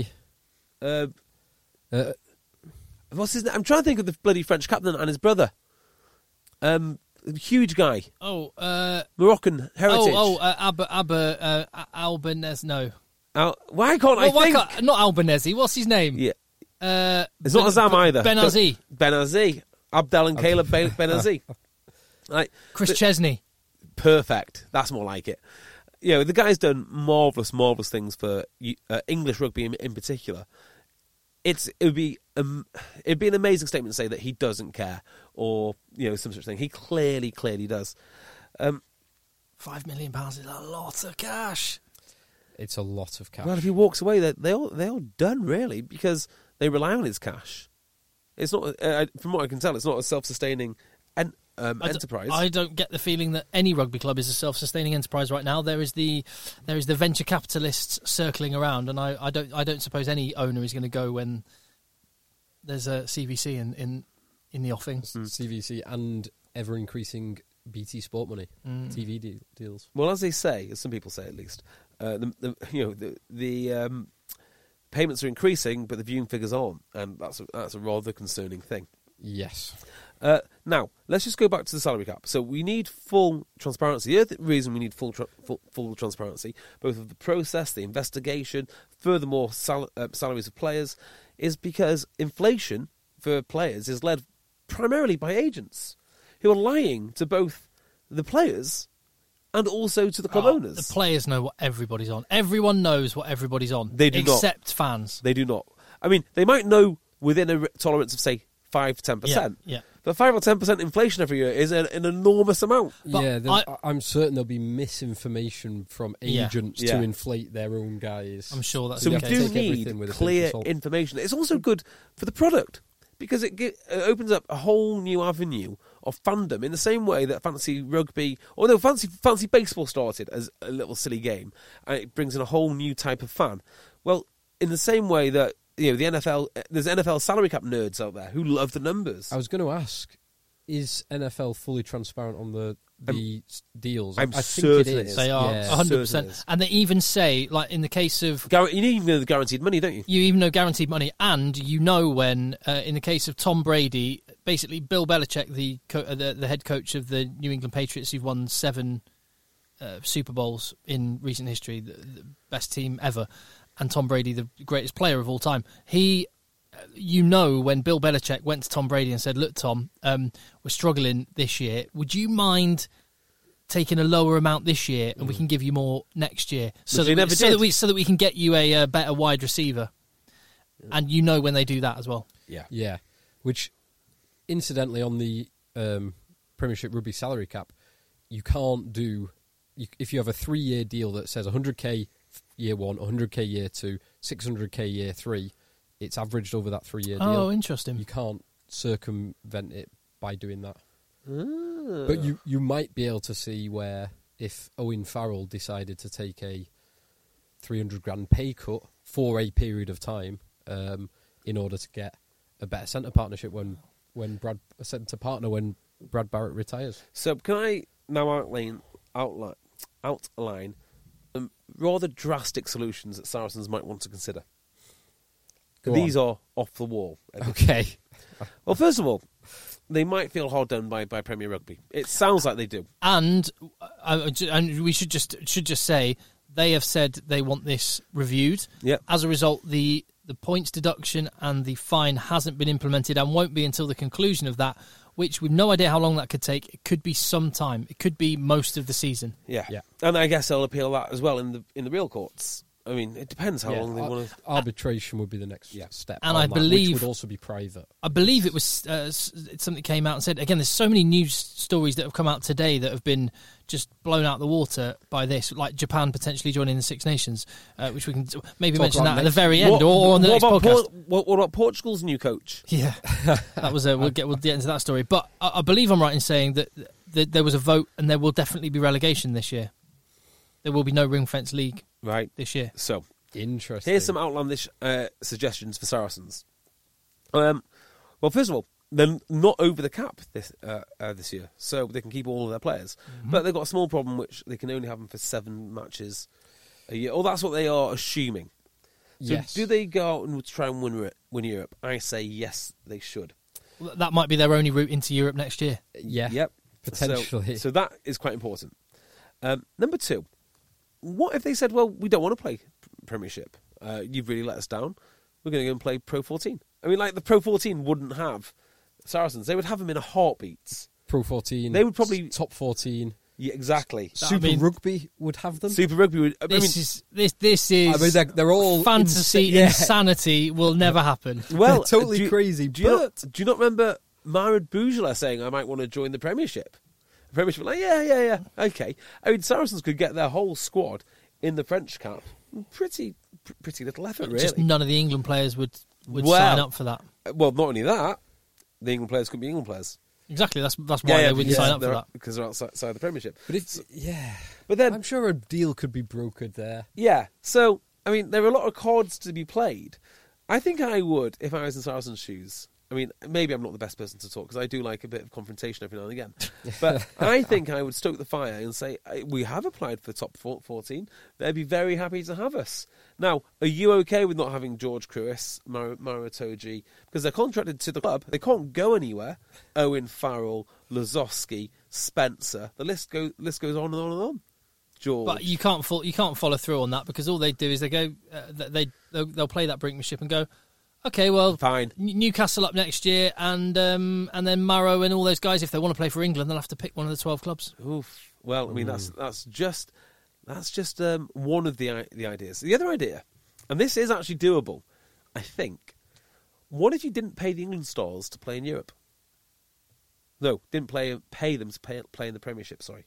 Speaker 5: What's his name? I'm trying to think of the bloody French captain and his brother. Huge guy. Moroccan heritage.
Speaker 4: Albanese. No.
Speaker 5: Why can't I think?
Speaker 4: Not Albanese. What's his name?
Speaker 5: Yeah. It's not Azam either.
Speaker 4: Benazi.
Speaker 5: Benazi. Abdel and Caleb Benazi.
Speaker 4: Chris Chesney.
Speaker 5: Perfect. That's more like it. You know, the guy's done marvellous things for English rugby in particular. It'd be an amazing statement to say that he doesn't care or, you know, some such thing. He clearly does.
Speaker 4: £5 million is a lot of cash.
Speaker 6: It's a lot of cash.
Speaker 5: Well, if he walks away, they're all done, really, because they rely on his cash. It's not, from what I can tell, it's not a self-sustaining enterprise.
Speaker 4: I don't get the feeling that any rugby club is a self-sustaining enterprise right now. There is the venture capitalists circling around, and I don't suppose any owner is going to go when there's a CVC in the offing.
Speaker 6: CVC and ever-increasing BT Sport money, TV deals.
Speaker 5: Well, as they say, as some people say at least, the payments are increasing, but the viewing figures aren't, and that's a rather concerning thing.
Speaker 6: Yes.
Speaker 5: Now, let's just go back to the salary cap. So we need full transparency. The other reason we need full transparency, both of the process, the investigation, furthermore salaries of players, is because inflation for players is led primarily by agents who are lying to both the players and also to the club owners.
Speaker 4: The players know what everybody's on. Everyone knows what everybody's on.
Speaker 5: They do
Speaker 4: except fans.
Speaker 5: They do not. I mean, they might know within a tolerance of, say, 5-10%.
Speaker 4: Yeah.
Speaker 5: But 5 or 10% inflation every year is an enormous amount.
Speaker 6: But I'm certain there'll be misinformation from agents to inflate their own guys.
Speaker 4: I'm sure that's
Speaker 5: so.
Speaker 4: the
Speaker 5: We
Speaker 4: case.
Speaker 5: do need clear information. It's also good for the product because it opens up a whole new avenue of fandom in the same way that fantasy rugby, or no, fancy baseball started as a little silly game, and it brings in a whole new type of fan. Well, in the same way that the NFL, there's NFL salary cap nerds out there who love the numbers.
Speaker 6: I was going to ask, is NFL fully transparent on the deals?
Speaker 5: I
Speaker 6: think it is.
Speaker 4: They are 100%. And they even say, like in the case of...
Speaker 5: You even know the guaranteed money, don't you?
Speaker 4: You even know guaranteed money, and you know when, in the case of Tom Brady, basically Bill Belichick, the head coach of the New England Patriots, who've won 7 Super Bowls in recent history, the best team ever, and Tom Brady, the greatest player of all time. When Bill Belichick went to Tom Brady and said, "Look, Tom, we're struggling this year. Would you mind taking a lower amount this year, and we can give you more next year, so that we can get you a better wide receiver?" And when they do that as well.
Speaker 6: Yeah. Which, incidentally, on the Premiership Rugby salary cap, you can't do. If you have a 3-year deal that says 100k year 1, 100k year 2, 600k year 3, it's averaged over that 3-year deal.
Speaker 4: Oh, interesting.
Speaker 6: You can't circumvent it by doing that. But you might be able to see where if Owen Farrell decided to take a 300 grand pay cut for a period of time in order to get a better centre partnership when Brad Barrett retires. So
Speaker 5: can I now outline rather drastic solutions that Saracens might want to consider? These are off the wall.
Speaker 6: Okay.
Speaker 5: Well, first of all, they might feel hard done by Premier Rugby. It sounds like they do.
Speaker 4: And we should just say they have said they want this reviewed.
Speaker 5: Yep.
Speaker 4: As a result, the points deduction and the fine hasn't been implemented and won't be until the conclusion of that, which we've no idea how long that could take. It could be some time. It could be most of the season.
Speaker 5: Yeah. And I guess they'll appeal that as well in the real courts. I mean, it depends how long they want to...
Speaker 6: Arbitration would be the next step.
Speaker 4: And I believe...
Speaker 6: Which would also be private.
Speaker 4: I believe it was something came out and said... Again, there's so many news stories that have come out today that have been just blown out the water by this, like Japan potentially joining the Six Nations, which we can maybe mention that at the very end or on the next podcast.
Speaker 5: What about Portugal's new coach?
Speaker 4: Yeah, that was we'll get into that story. But I believe I'm right in saying that there was a vote and there will definitely be relegation this year. There will be no ring fence league this year.
Speaker 5: So
Speaker 6: interesting.
Speaker 5: Here's some outlandish suggestions for Saracens. Well, first of all, they're not over the cap this year, so they can keep all of their players. Mm-hmm. But they've got a small problem, which they can only have them for 7 matches a year. Or that's what they are assuming. So
Speaker 6: yes.
Speaker 5: Do they go out and try and win Europe? I say yes, they should.
Speaker 4: Well, that might be their only route into Europe next year.
Speaker 6: Yeah.
Speaker 5: Yep.
Speaker 6: Potentially.
Speaker 5: So that is quite important. Number 2. What if they said, well, we don't want to play Premiership. You've really let us down. We're going to go and play Pro 14. I mean, like, the Pro 14 wouldn't have Saracens. They would have them in a heartbeat.
Speaker 6: Pro 14.
Speaker 5: They would probably...
Speaker 6: Top 14.
Speaker 5: Yeah, exactly.
Speaker 6: Super Rugby would have them.
Speaker 5: Super Rugby would...
Speaker 4: This is...
Speaker 6: I mean, they're all...
Speaker 4: Fantasy insanity will never happen.
Speaker 5: Well,
Speaker 6: totally crazy,
Speaker 5: do you not remember Marid Boujela saying, I might want to join the Premiership? Premiership, like, yeah, okay. I mean, Saracens could get their whole squad in the French Cup. pretty little effort, really.
Speaker 4: Just none of the England players would
Speaker 5: Well,
Speaker 4: sign up for that.
Speaker 5: Well, not only that, the England players couldn't be England players.
Speaker 4: Exactly, that's why they wouldn't sign up for that.
Speaker 5: Because they're outside the Premiership.
Speaker 6: But
Speaker 5: then
Speaker 6: I'm sure a deal could be brokered there.
Speaker 5: Yeah, so, I mean, there are a lot of cards to be played. I think I would, if I was in Saracens' shoes. I mean, maybe I'm not the best person to talk, because I do like a bit of confrontation every now and again. But I think I would stoke the fire and say, we have applied for top 14. They'd be very happy to have us. Now, are you okay with not having George Kruis, Maro Itoje? Because they're contracted to the club. They can't go anywhere. Owen Farrell, Lozowski, Spencer. The list goes on and on and on. George.
Speaker 4: But you can't follow through on that, because all they do is they go they'll play that brinkmanship and go, okay, well,
Speaker 5: fine.
Speaker 4: Newcastle up next year, and then Maro and all those guys, if they want to play for England, they'll have to pick one of the 12 clubs.
Speaker 5: Oof. Well, I mean, that's just one of the ideas. The other idea, and this is actually doable, I think. What if you didn't pay the England stars to play in Europe? No, didn't pay them to play in the Premiership. Sorry.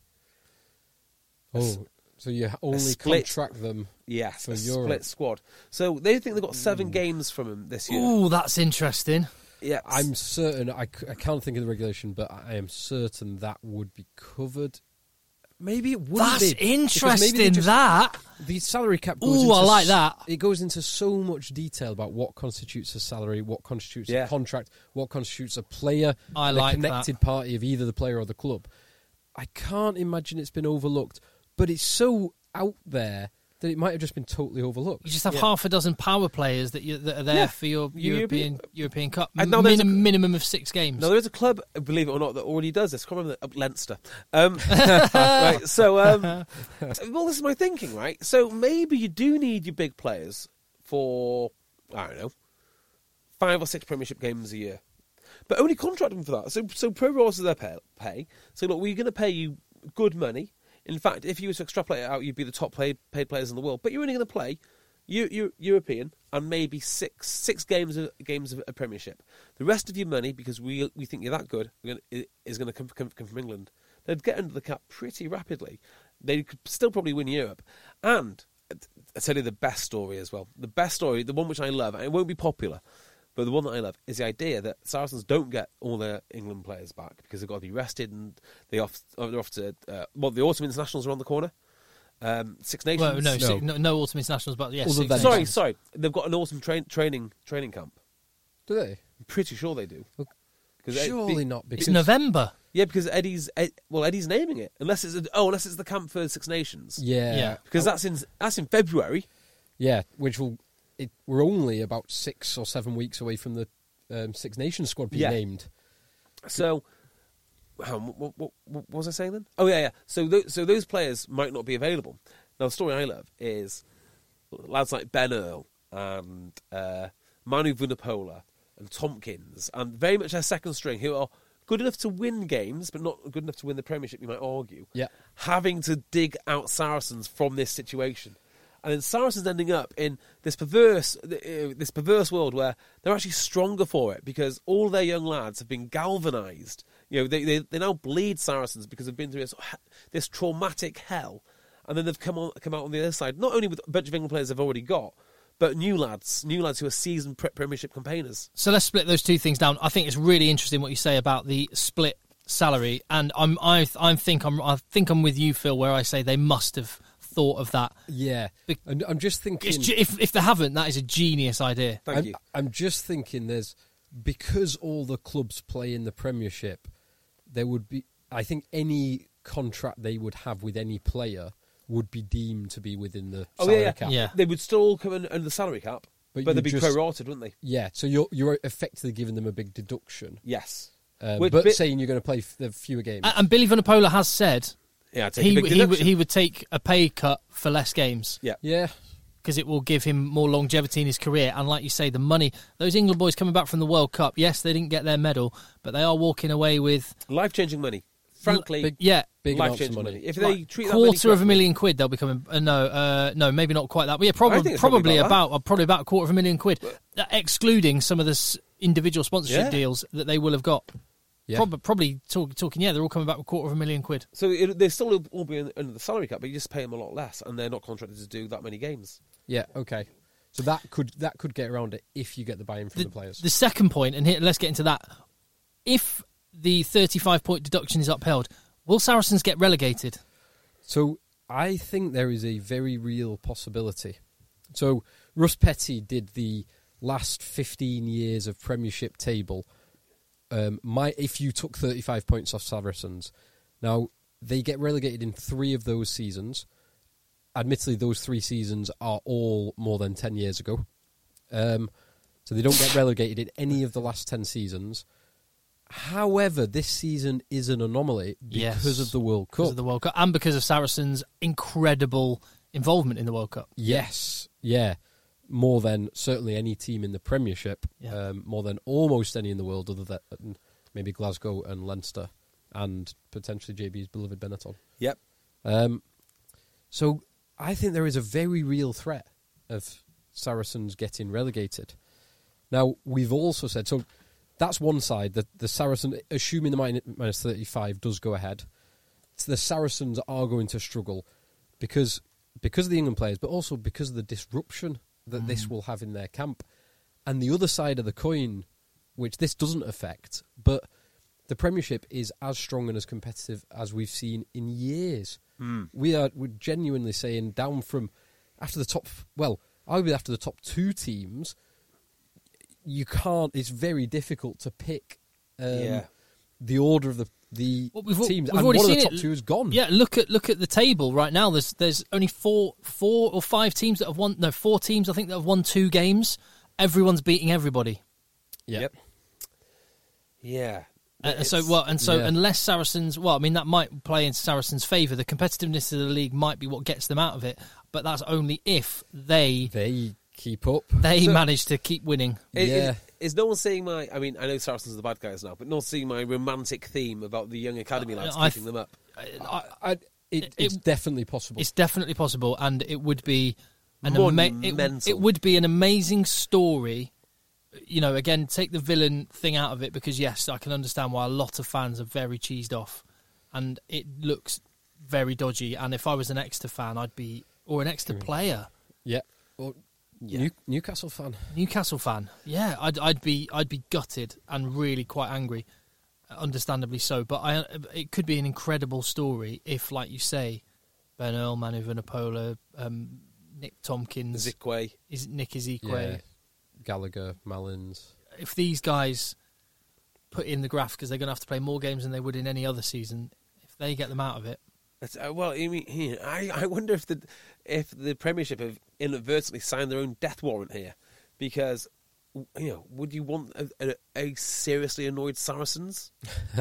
Speaker 6: Oh, so you only contract them?
Speaker 5: Yes,
Speaker 6: for
Speaker 5: a
Speaker 6: Europe.
Speaker 5: split squad. So they think they've got 7 games from him this year.
Speaker 4: Ooh, that's interesting.
Speaker 5: Yeah,
Speaker 6: I'm certain. I can't think of the regulation, but I am certain that would be covered. Maybe it wouldn't
Speaker 4: That's
Speaker 6: be. Because maybe
Speaker 4: interesting,
Speaker 6: they just-
Speaker 4: that.
Speaker 6: The salary cap goes
Speaker 4: Ooh,
Speaker 6: into
Speaker 4: I like that.
Speaker 6: It goes into so much detail about what constitutes a salary, what constitutes a contract, what constitutes a player,
Speaker 4: I
Speaker 6: the
Speaker 4: like
Speaker 6: connected party of either the player or the club. I can't imagine it's been overlooked, but it's so out there that it might have just been totally overlooked.
Speaker 4: You just have half a dozen power players that are there for your European Cup.
Speaker 5: And now there's
Speaker 4: Minimum of 6 games.
Speaker 5: Now, there is a club, believe it or not, that already does this. I can't remember, Leinster. Right, so, well, this is my thinking, right? So maybe you do need your big players for, I don't know, 5 or 6 Premiership games a year. But only contract them for that. So pro rata their pay. So, look, we're going to pay you good money. In fact, if you were to extrapolate it out, you'd be the top paid players in the world. But you're only going to play European and maybe six games of a Premiership. The rest of your money, because we think you're that good, is going to come from England. They'd get under the cap pretty rapidly. They could still probably win Europe. And I'll tell you the best story as well. The best story, the one which I love, and it won't be popular, but the one that I love is the idea that Saracens don't get all their England players back because they've got to be rested, and they're off to the autumn internationals are on the corner. 6 Nations.
Speaker 4: Well, no autumn internationals, but yes.
Speaker 5: Sorry, they've got an autumn training camp.
Speaker 6: Do they?
Speaker 5: I'm pretty sure they do.
Speaker 6: Surely not. Because
Speaker 4: It's November.
Speaker 5: Yeah, because Eddie's naming it. Unless it's the camp for 6 Nations.
Speaker 6: Yeah.
Speaker 5: Because that's in February.
Speaker 6: Yeah, which we're only about 6 or 7 weeks away from the 6 Nations squad being named.
Speaker 5: So, what was I saying then? Oh yeah. So those players might not be available. Now the story I love is lads like Ben Earl and Manu Vunipola and Tompkins, and very much their second string, who are good enough to win games, but not good enough to win the Premiership, you might argue.
Speaker 6: Yeah.
Speaker 5: Having to dig out Saracens from this situation. And then Saracens ending up in this perverse world where they're actually stronger for it because all their young lads have been galvanised. You know, they now bleed Saracens because they've been through this traumatic hell, and then they've come out on the other side. Not only with a bunch of England players they've already got, but new lads who are seasoned Premiership campaigners.
Speaker 4: So let's split those two things down. I think it's really interesting what you say about the split salary, and I think I'm with you, Phil, where I say they must have thought of that.
Speaker 6: Yeah, and I'm just thinking
Speaker 4: if they haven't, that is a genius idea.
Speaker 5: Thank you.
Speaker 6: I'm just thinking because all the clubs play in the Premiership, there would be, I think, any contract they would have with any player would be deemed to be within the salary cap.
Speaker 4: Yeah.
Speaker 5: They would still come under the salary cap, but they'd be prorated, wouldn't they?
Speaker 6: Yeah, so you're effectively giving them a big deduction.
Speaker 5: Yes.
Speaker 6: But saying you're going to play the fewer games.
Speaker 4: And Billy Vunipola has said
Speaker 5: he
Speaker 4: would take a pay cut for less games.
Speaker 6: Yeah.
Speaker 4: Because it will give him more longevity in his career. And like you say, the money, those England boys coming back from the World Cup, yes, they didn't get their medal, but they are walking away with
Speaker 5: life-changing money. Frankly,
Speaker 6: big
Speaker 5: life-changing money. If they treat that
Speaker 4: £250,000 they'll be coming. No, maybe not quite that. But yeah, probably about £250,000, excluding some of the individual sponsorship deals that they will have got.
Speaker 6: Yeah.
Speaker 4: Probably talking. Yeah, they're all coming back with £250,000.
Speaker 5: So they still all be under the salary cap, but you just pay them a lot less, and they're not contracted to do that many games.
Speaker 6: Yeah, okay. So that could get around it if you get the buy-in from the players.
Speaker 4: The second point, and here, let's get into that. If the 35-point deduction is upheld, will Saracens get relegated?
Speaker 6: So I think there is a very real possibility. So Russ Petty did the last 15 years of Premiership table. If you took 35 points off Saracens, now they get relegated in 3 of those seasons. Admittedly, those 3 seasons are all more than 10 years ago. So they don't get relegated in any of the last 10 seasons. However, this season is an anomaly because of the World Cup.
Speaker 4: Because of the World Cup, and because of Saracens' incredible involvement in the World Cup.
Speaker 6: Yes, yeah. More than certainly any team in the Premiership.
Speaker 4: Yeah.
Speaker 6: More than almost any in the world, other than maybe Glasgow and Leinster, and potentially JB's beloved Benetton.
Speaker 5: Yep.
Speaker 6: So I think there is a very real threat of Saracens getting relegated. Now, we've also said, so that's one side, that the Saracens, assuming the minus 35 does go ahead, the Saracens are going to struggle because of the England players, but also because of the disruption that this will have in their camp. And the other side of the coin, which this doesn't affect, but the Premiership is as strong and as competitive as we've seen in years. We're genuinely saying down from after the top, well, arguably after the top 2 teams, you can't. It's very difficult to pick the order of the teams, and one of the top 2 is gone.
Speaker 4: Yeah, look at the table right now. There's only 4 or 5 teams that have won. No, 4 teams I think that have won 2 games. Everyone's beating everybody.
Speaker 6: Yep.
Speaker 5: Yeah.
Speaker 4: Unless Saracens, well, I mean that might play into Saracens' favour. The competitiveness of the league might be what gets them out of it, but that's only if they
Speaker 6: keep up.
Speaker 4: They manage to keep winning.
Speaker 5: Is no one seeing my... I mean, I know Saracens are the bad guys now, but no one seeing my romantic theme about the young academy lads keeping them up?
Speaker 6: It's definitely possible.
Speaker 4: It's definitely possible, and it would be
Speaker 5: monumental.
Speaker 4: It would be an amazing story. You know, again, take the villain thing out of it, because yes, I can understand why a lot of fans are very cheesed off, and it looks very dodgy. And if I was an Exeter fan, or an Exeter player,
Speaker 6: Newcastle fan.
Speaker 4: Yeah, I'd be gutted and really quite angry, understandably so. But it could be an incredible story if, like you say, Ben Earl, Manu Vunipola, Nick Tompkins, Nick Ezekwe,
Speaker 6: Gallagher, Malins. If
Speaker 4: these guys put in the graft, because they're going to have to play more games than they would in any other season, if they get them out of it.
Speaker 5: Well, I wonder if the Premiership have inadvertently signed their own death warrant here, because would you want a seriously annoyed Saracens?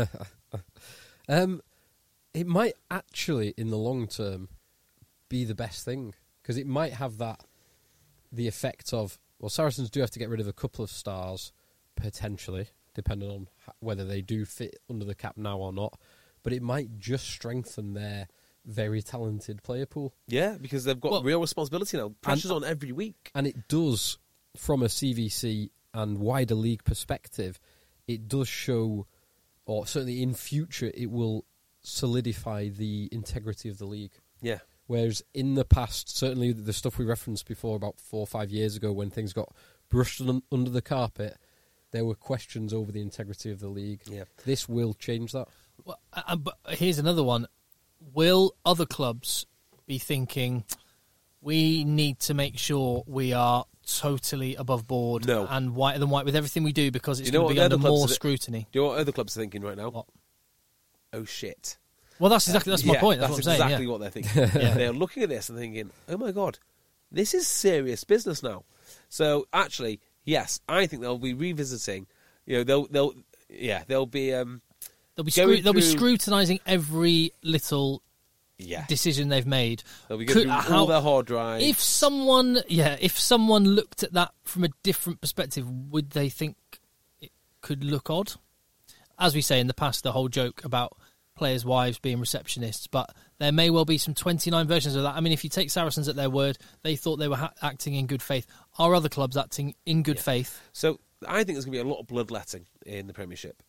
Speaker 6: It might actually, in the long term, be the best thing, because it might have the effect of, well, Saracens do have to get rid of a couple of stars potentially, depending on whether they do fit under the cap now or not. But it might just strengthen their very talented player pool.
Speaker 5: Yeah, because they've got real responsibility now. Pressure's on every week.
Speaker 6: And it does, from a CVC and wider league perspective, it does show, or certainly in future, it will solidify the integrity of the league.
Speaker 5: Yeah.
Speaker 6: Whereas in the past, certainly the stuff we referenced before about 4 or 5 years ago, when things got brushed under the carpet, there were questions over the integrity of the league.
Speaker 5: Yeah.
Speaker 6: This will change that.
Speaker 4: Well, but here's another one. Will other clubs be thinking, we need to make sure we are totally above board and whiter than white with everything we do, because it's going to be under more scrutiny?
Speaker 5: Do you know what other clubs are thinking right now?
Speaker 4: What?
Speaker 5: Oh, shit.
Speaker 4: Well, that's my point. That's what I'm saying.
Speaker 5: Exactly what they're thinking. They're looking at this and thinking, oh my God, this is serious business now. So actually, yes, I think they'll be revisiting. They'll be
Speaker 4: scrutinising every little decision they've made.
Speaker 5: They'll be going through all their hard drives.
Speaker 4: If someone looked at that from a different perspective, would they think it could look odd? As we say in the past, the whole joke about players' wives being receptionists, but there may well be some 29 versions of that. I mean, if you take Saracens at their word, they thought they were acting in good faith. Are other clubs acting in good faith?
Speaker 5: So I think there's going to be a lot of bloodletting in the Premiership.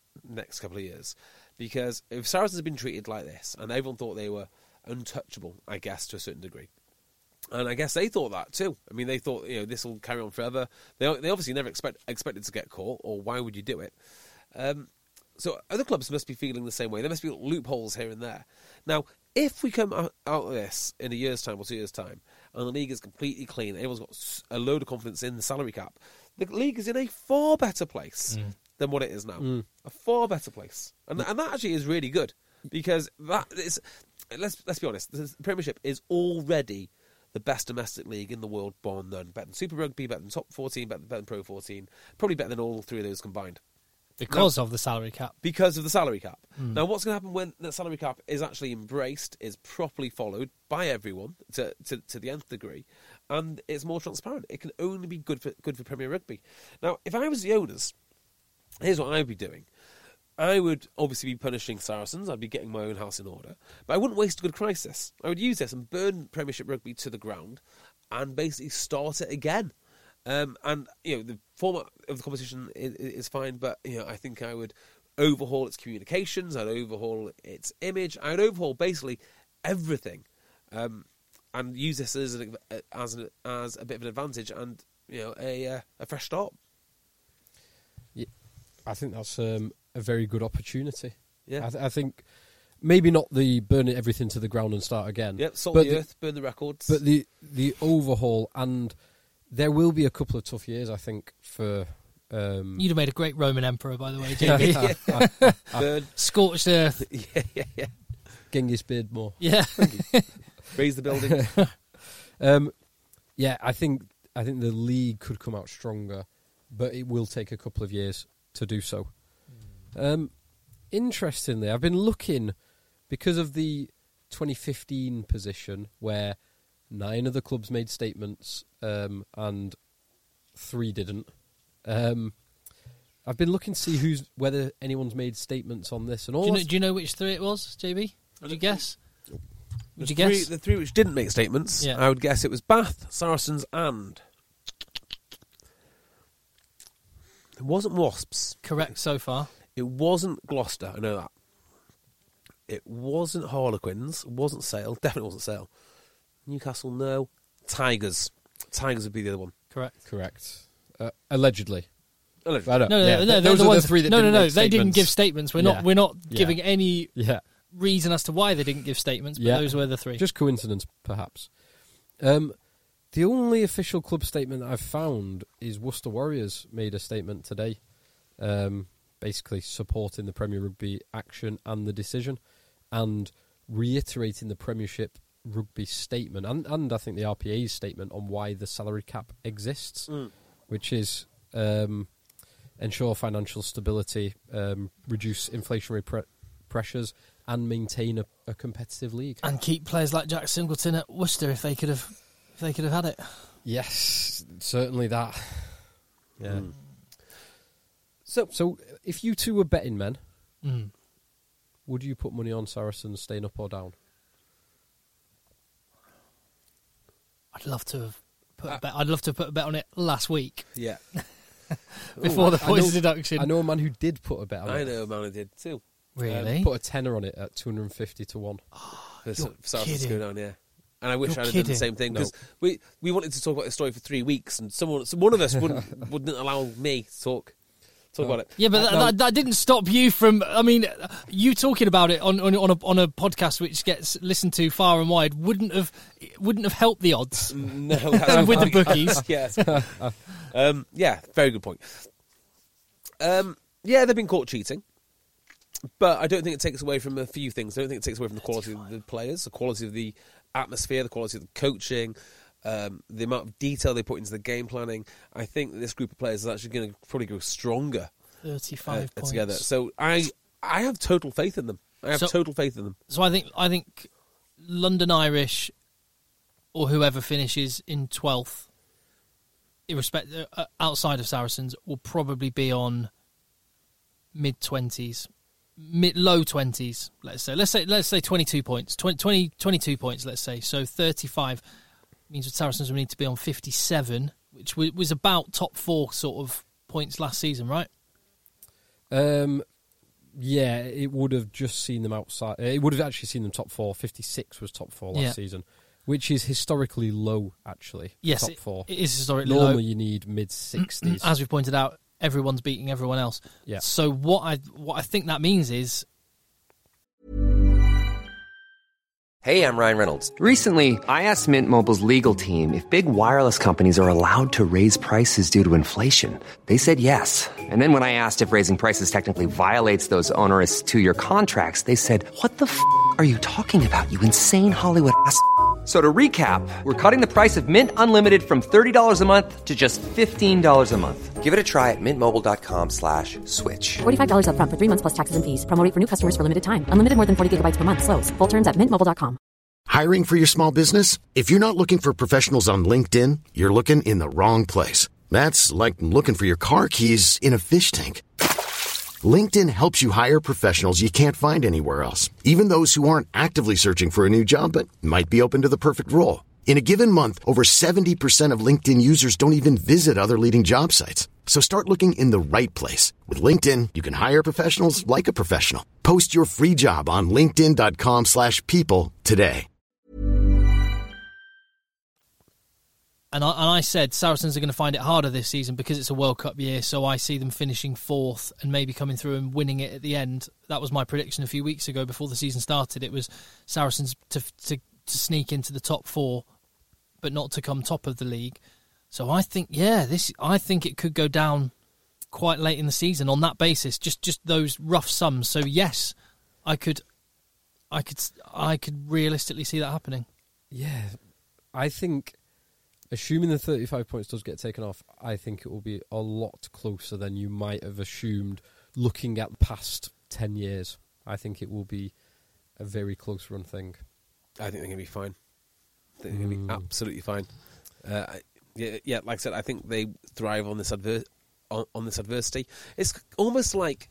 Speaker 5: next couple of years. Because if Saracens had been treated like this, and everyone thought they were untouchable, I guess, to a certain degree. And I guess they thought that too. I mean, they thought, this will carry on forever. They obviously never expected to get caught, or why would you do it? So other clubs must be feeling the same way. There must be loopholes here and there. Now, if we come out of this in a year's time or 2 years' time, and the league is completely clean, everyone's got a load of confidence in the salary cap, the league is in a far better place than what it is now. A far better place. And that actually is really good, because that is, let's be honest, the Premiership is already the best domestic league in the world, bar none. Better than Super Rugby, better than Top 14, better than Pro 14, probably better than all three of those combined.
Speaker 4: Because of the salary cap.
Speaker 5: Because of the salary cap. Now, what's going to happen when that salary cap is actually embraced, is properly followed by everyone to the nth degree, and it's more transparent? It can only be good for Premier Rugby. Now, if I was the owners, here's what I'd be doing. I would obviously be punishing Saracens. I'd be getting my own house in order. But I wouldn't waste a good crisis. I would use this and burn Premiership Rugby to the ground and basically start it again. And the format of the competition is fine, but I think I would overhaul its communications. I'd overhaul its image. I'd overhaul basically everything, and use this as a bit of an advantage and a fresh start.
Speaker 6: Yeah, I think that's a very good opportunity.
Speaker 5: Yeah,
Speaker 6: I think maybe not the burn everything to the ground and start again.
Speaker 5: Yep, salt the earth, burn the records.
Speaker 6: But the overhaul, and there will be a couple of tough years, I think, for...
Speaker 4: You'd have made a great Roman emperor, by the way, JB. Scorched earth.
Speaker 5: Yeah.
Speaker 6: Genghis Beardmore.
Speaker 4: Yeah.
Speaker 5: Raise the building.
Speaker 6: I think the league could come out stronger, but it will take a couple of years to do so. Interestingly, I've been looking, because of the 2015 position where 9 of the clubs made statements and 3 didn't. I've been looking to see whether anyone's made statements on this and all.
Speaker 4: Do you know which 3 it was, JB? Would you guess? Would you guess?
Speaker 5: The 3 which didn't make statements, I would guess it was Bath, Saracens, and it wasn't Wasps.
Speaker 4: Correct so far.
Speaker 5: It wasn't Gloucester, I know that. It wasn't Harlequins, it wasn't Sale, definitely wasn't Sale. Newcastle, no. Tigers. Tigers would be the other one.
Speaker 6: Correct. Allegedly.
Speaker 4: No, those are the 3 that didn't make they didn't give statements. We're not giving any reason as to why they didn't give statements, but those were the 3.
Speaker 6: Just coincidence, perhaps. The only official club statement that I've found is Worcester Warriors made a statement today, basically supporting the Premier Rugby action and the decision, and reiterating the Premiership Rugby statement, and I think the RPA's statement on why the salary cap exists, which is ensure financial stability, reduce inflationary pressures, and maintain a competitive league, and
Speaker 4: keep players like Jack Singleton at Worcester if they could have had it.
Speaker 6: Yes, certainly that.
Speaker 5: Yeah.
Speaker 6: So if you two were betting men, would you put money on Saracens staying up or down?
Speaker 4: I'd love to have put a bet. I'd love to have put a bet on it last week.
Speaker 5: Yeah.
Speaker 4: Before the points deduction.
Speaker 6: I know a man who did put a bet on it.
Speaker 5: I know a man who did too.
Speaker 4: Really?
Speaker 6: Put a tenner on it at 250 to 1.
Speaker 5: Saracens go down, yeah. And I wish I'd have done the same thing, because we wanted to talk about this story for 3 weeks, and one of us wouldn't allow me to talk about it.
Speaker 4: Yeah, but that didn't stop you from. I mean, you talking about it on a podcast which gets listened to far and wide wouldn't have helped the odds.
Speaker 5: No,
Speaker 4: with the bookies.
Speaker 5: Yes. Very good point. They've been caught cheating, but I don't think it takes away from a few things. I don't think it takes away from the quality of the players, the quality of the atmosphere, the quality of the coaching, the amount of detail they put into the game planning. I think this group of players is actually going to probably go stronger
Speaker 4: 35 points
Speaker 5: together. So I have total faith in them. Total faith in them.
Speaker 4: So I think London Irish, or whoever finishes in 12th, outside of Saracens, will probably be on mid-20s. Low 20s, let's say 22 points, 22 points, let's say. So 35 means that Saracens will need to be on 57, which was about top 4 sort of points last season, right?
Speaker 6: Yeah, it would have just seen them outside. It would have actually seen them top 4. 56 was top 4 last season, which is historically low, actually.
Speaker 4: Yes,
Speaker 6: top 4.
Speaker 4: It is historically low.
Speaker 6: Normally you need mid-60s.
Speaker 4: As we've pointed out, everyone's beating everyone else.
Speaker 6: Yeah.
Speaker 4: So what I think that means is...
Speaker 7: Hey, I'm Ryan Reynolds. Recently, I asked Mint Mobile's legal team if big wireless companies are allowed to raise prices due to inflation. They said yes. And then when I asked if raising prices technically violates those onerous 2-year contracts, they said, "What the f*** are you talking about, you insane Hollywood ass?" So to recap, we're cutting the price of Mint Unlimited from $30 a month to just $15 a month. Give it a try at mintmobile.com/switch.
Speaker 8: $45 up front for 3 months plus taxes and fees. Promo rate for new customers for limited time. Unlimited more than 40 gigabytes per month. Slows full terms at mintmobile.com.
Speaker 2: Hiring for your small business? If you're not looking for professionals on LinkedIn, you're looking in the wrong place. That's like looking for your car keys in a fish tank. LinkedIn helps you hire professionals you can't find anywhere else, even those who aren't actively searching for a new job but might be open to the perfect role. In a given month, over 70% of LinkedIn users don't even visit other leading job sites. So start looking in the right place. With LinkedIn, you can hire professionals like a professional. Post your free job on linkedin.com/people today.
Speaker 4: And I said Saracens are going to find it harder this season because it's a World Cup year, so I see them finishing 4th and maybe coming through and winning it at the end. That was my prediction a few weeks ago before the season started. It was Saracens to sneak into the top 4, but not to come top of the league. So I think, I think it could go down quite late in the season on that basis, just those rough sums. So yes, I could realistically see that happening.
Speaker 6: Yeah, I think, assuming the 35 points does get taken off, I think it will be a lot closer than you might have assumed looking at the past 10 years. I think it will be a very close run thing.
Speaker 5: I think they're going to be fine. I think they're going to be absolutely fine. Like I said, I think they thrive on this adversity. It's almost like,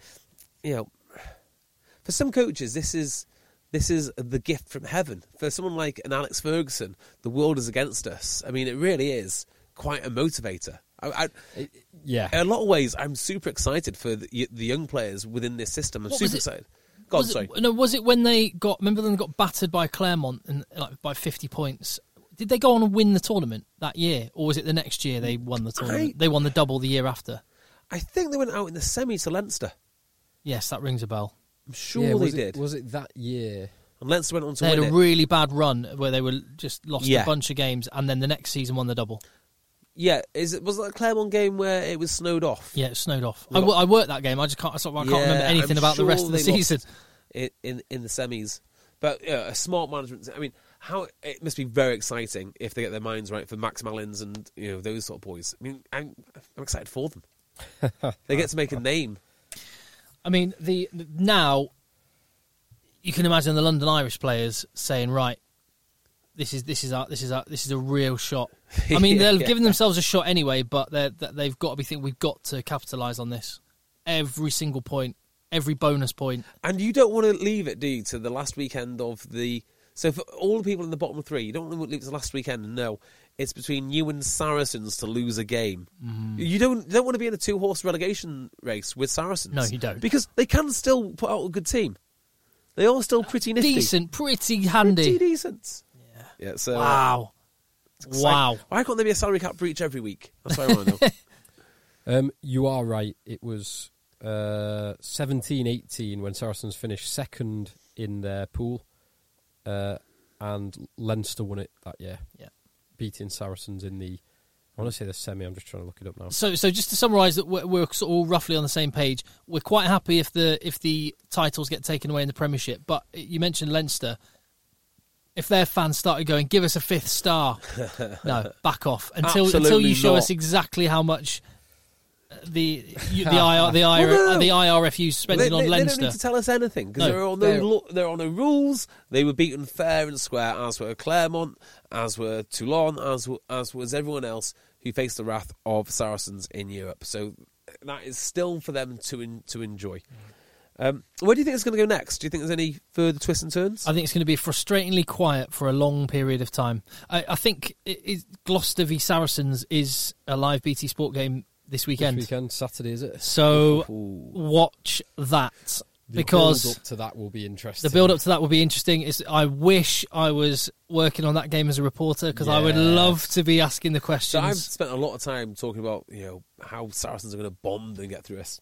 Speaker 5: for some coaches, this is the gift from heaven. For someone like an Alex Ferguson, the world is against us. I mean, it really is quite a motivator. In a lot of ways, I'm super excited for the young players within this system. I'm super excited.
Speaker 4: Was it when they got battered by Clermont by 50 points? Did they go on and win the tournament that year, or was it the next year they won the tournament? They won the double the year after.
Speaker 5: I think they went out in the semi to Leinster.
Speaker 4: Yes, that rings a bell.
Speaker 5: I'm sure they did.
Speaker 6: Was it that year?
Speaker 5: And Leinster went on to
Speaker 4: win it. They
Speaker 5: had
Speaker 4: a really bad run where they were just lost a bunch of games, and then the next season won the double.
Speaker 5: Yeah, was it a Clermont game where it was snowed off?
Speaker 4: Yeah, it snowed off. I worked that game. I can't remember anything about the rest of the season.
Speaker 5: In the semis, but a smart management. I mean, it must be very exciting if they get their minds right for Max Malins and those sort of boys. I mean, I'm excited for them. They get to make a name.
Speaker 4: I mean, now you can imagine the London Irish players saying, "Right, this is a real shot." I mean, they're giving themselves a shot anyway, but they've got to be thinking we've got to capitalise on this. Every single point, every bonus point.
Speaker 5: And you don't want to leave it, do you, to the last weekend of the... So for all the people in the bottom 3, you don't want to leave it to the last weekend and know it's between you and Saracens to lose a game. You don't want to be in a 2-horse relegation race with Saracens.
Speaker 4: No, you don't.
Speaker 5: Because they can still put out a good team. They are still pretty nifty.
Speaker 4: Decent, pretty handy.
Speaker 5: Pretty decent. Yeah. So,
Speaker 4: wow. Wow.
Speaker 5: Why can't there be a salary cap breach every week? That's what I want to know.
Speaker 6: You are right. It was 17-18 when Saracens finished second in their pool, and Leinster won it that year. Yeah, beating Saracens in the, I want to say the semi. I'm just trying to look it up now.
Speaker 4: So just to summarise, that we're sort of all roughly on the same page. We're quite happy if the titles get taken away in the Premiership. But you mentioned Leinster. If their fans started going, give us a 5th star, no, back off until you show us exactly how much the IRFU spending on Leinster.
Speaker 5: They don't need to tell us anything because there are no rules. They were beaten fair and square, as were Clermont, as were Toulon, as was everyone else who faced the wrath of Saracens in Europe. So that is still for them to enjoy. Where do you think it's going to go next? Do you think there's any further twists and turns?
Speaker 4: I think it's going to be frustratingly quiet for a long period of time. I think Gloucester v Saracens is a live BT Sport game this weekend.
Speaker 6: Saturday, is it?
Speaker 4: So watch that. because
Speaker 6: build up to that will be interesting.
Speaker 4: The build up to that will be interesting. I wish I was working on that game as a reporter, because I would love to be asking the questions.
Speaker 5: So I've spent a lot of time talking about how Saracens are going to bond and get through this.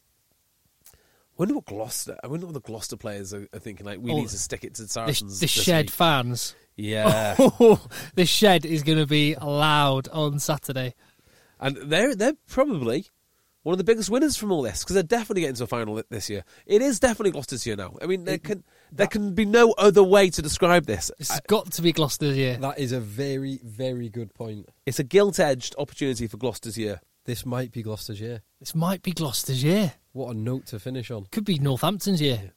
Speaker 5: I wonder what the Gloucester players are thinking. Like, we need to stick it to Saracens.
Speaker 4: The Shed
Speaker 5: week.
Speaker 4: fans.
Speaker 5: Yeah.
Speaker 4: The Shed is going to be loud on Saturday.
Speaker 5: And they're probably one of the biggest winners from all this, because they're definitely getting to a final this year. It is definitely Gloucester's year now. I mean, there can be no other way to describe this.
Speaker 4: This has got to be Gloucester's year.
Speaker 6: That is a very, very good point.
Speaker 5: It's a gilt-edged opportunity for Gloucester's year.
Speaker 6: This might be Gloucester's year.
Speaker 4: This might be Gloucester's year.
Speaker 6: What a note to finish on.
Speaker 4: Could be Northampton's year.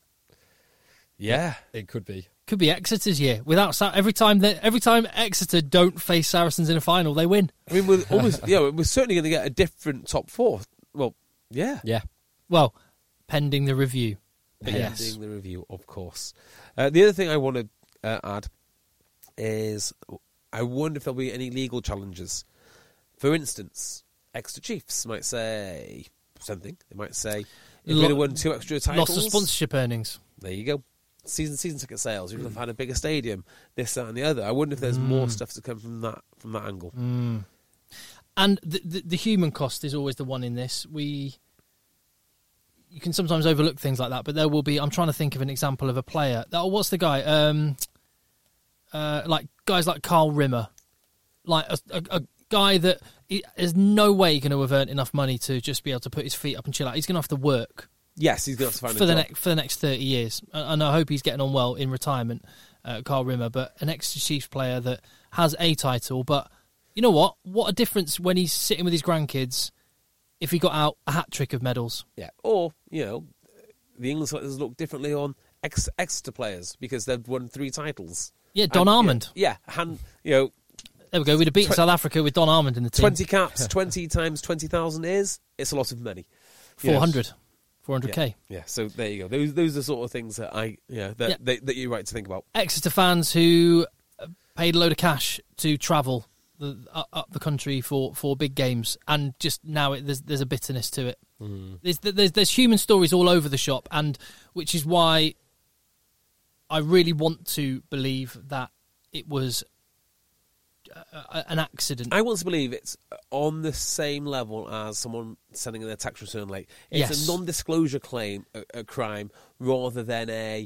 Speaker 5: Yeah,
Speaker 6: it could be.
Speaker 4: Could be Exeter's year. Every time Exeter don't face Saracens in a final, they win.
Speaker 5: I mean, we're almost we're certainly going to get a different top four. Well, yeah.
Speaker 4: Well, pending the review.
Speaker 5: Pending the review, of course. The other thing I want to add is I wonder if there'll be any legal challenges. For instance, Exeter Chiefs might say something. They might say, if we'd have won 2 extra titles...
Speaker 4: Lots of sponsorship earnings.
Speaker 5: There you go. Season ticket sales. You would have had a bigger stadium, this, that and the other. I wonder if there's more stuff to come from that angle.
Speaker 4: And the human cost is always the one in this. You can sometimes overlook things like that, but there will be... I'm trying to think of an example of a player. What's the guy? Like guys like Carl Rimmer. Like a guy that there's no way going to have earned enough money to just be able to put his feet up and chill out. He's going to have to work.
Speaker 5: Yes, he's going to have to find
Speaker 4: a job for the next 30 years. And I hope he's getting on well in retirement, Carl Rimmer. But an Exeter Chiefs player that has a title. But you know what? What a difference when he's sitting with his grandkids if he got out a hat-trick of medals.
Speaker 5: Yeah, or, the England selectors look differently on Exeter players because they've won 3 titles.
Speaker 4: Yeah, Don Armand.
Speaker 5: Yeah,
Speaker 4: there we go. We'd have beaten South Africa with Don Armand in the team.
Speaker 5: 20 caps, 20 times 20,000 it's a lot of money.
Speaker 4: 400K.
Speaker 5: Yeah, so there you go. Those are the sort of things that that you're right to think about.
Speaker 4: Exeter fans who paid a load of cash to travel up the country for big games, and just now there's a bitterness to it. There's human stories all over the shop, and which is why I really want to believe that it was an accident.
Speaker 5: I want to believe it's on the same level as someone sending in their tax return late. It's a non-disclosure claim, a crime, rather than a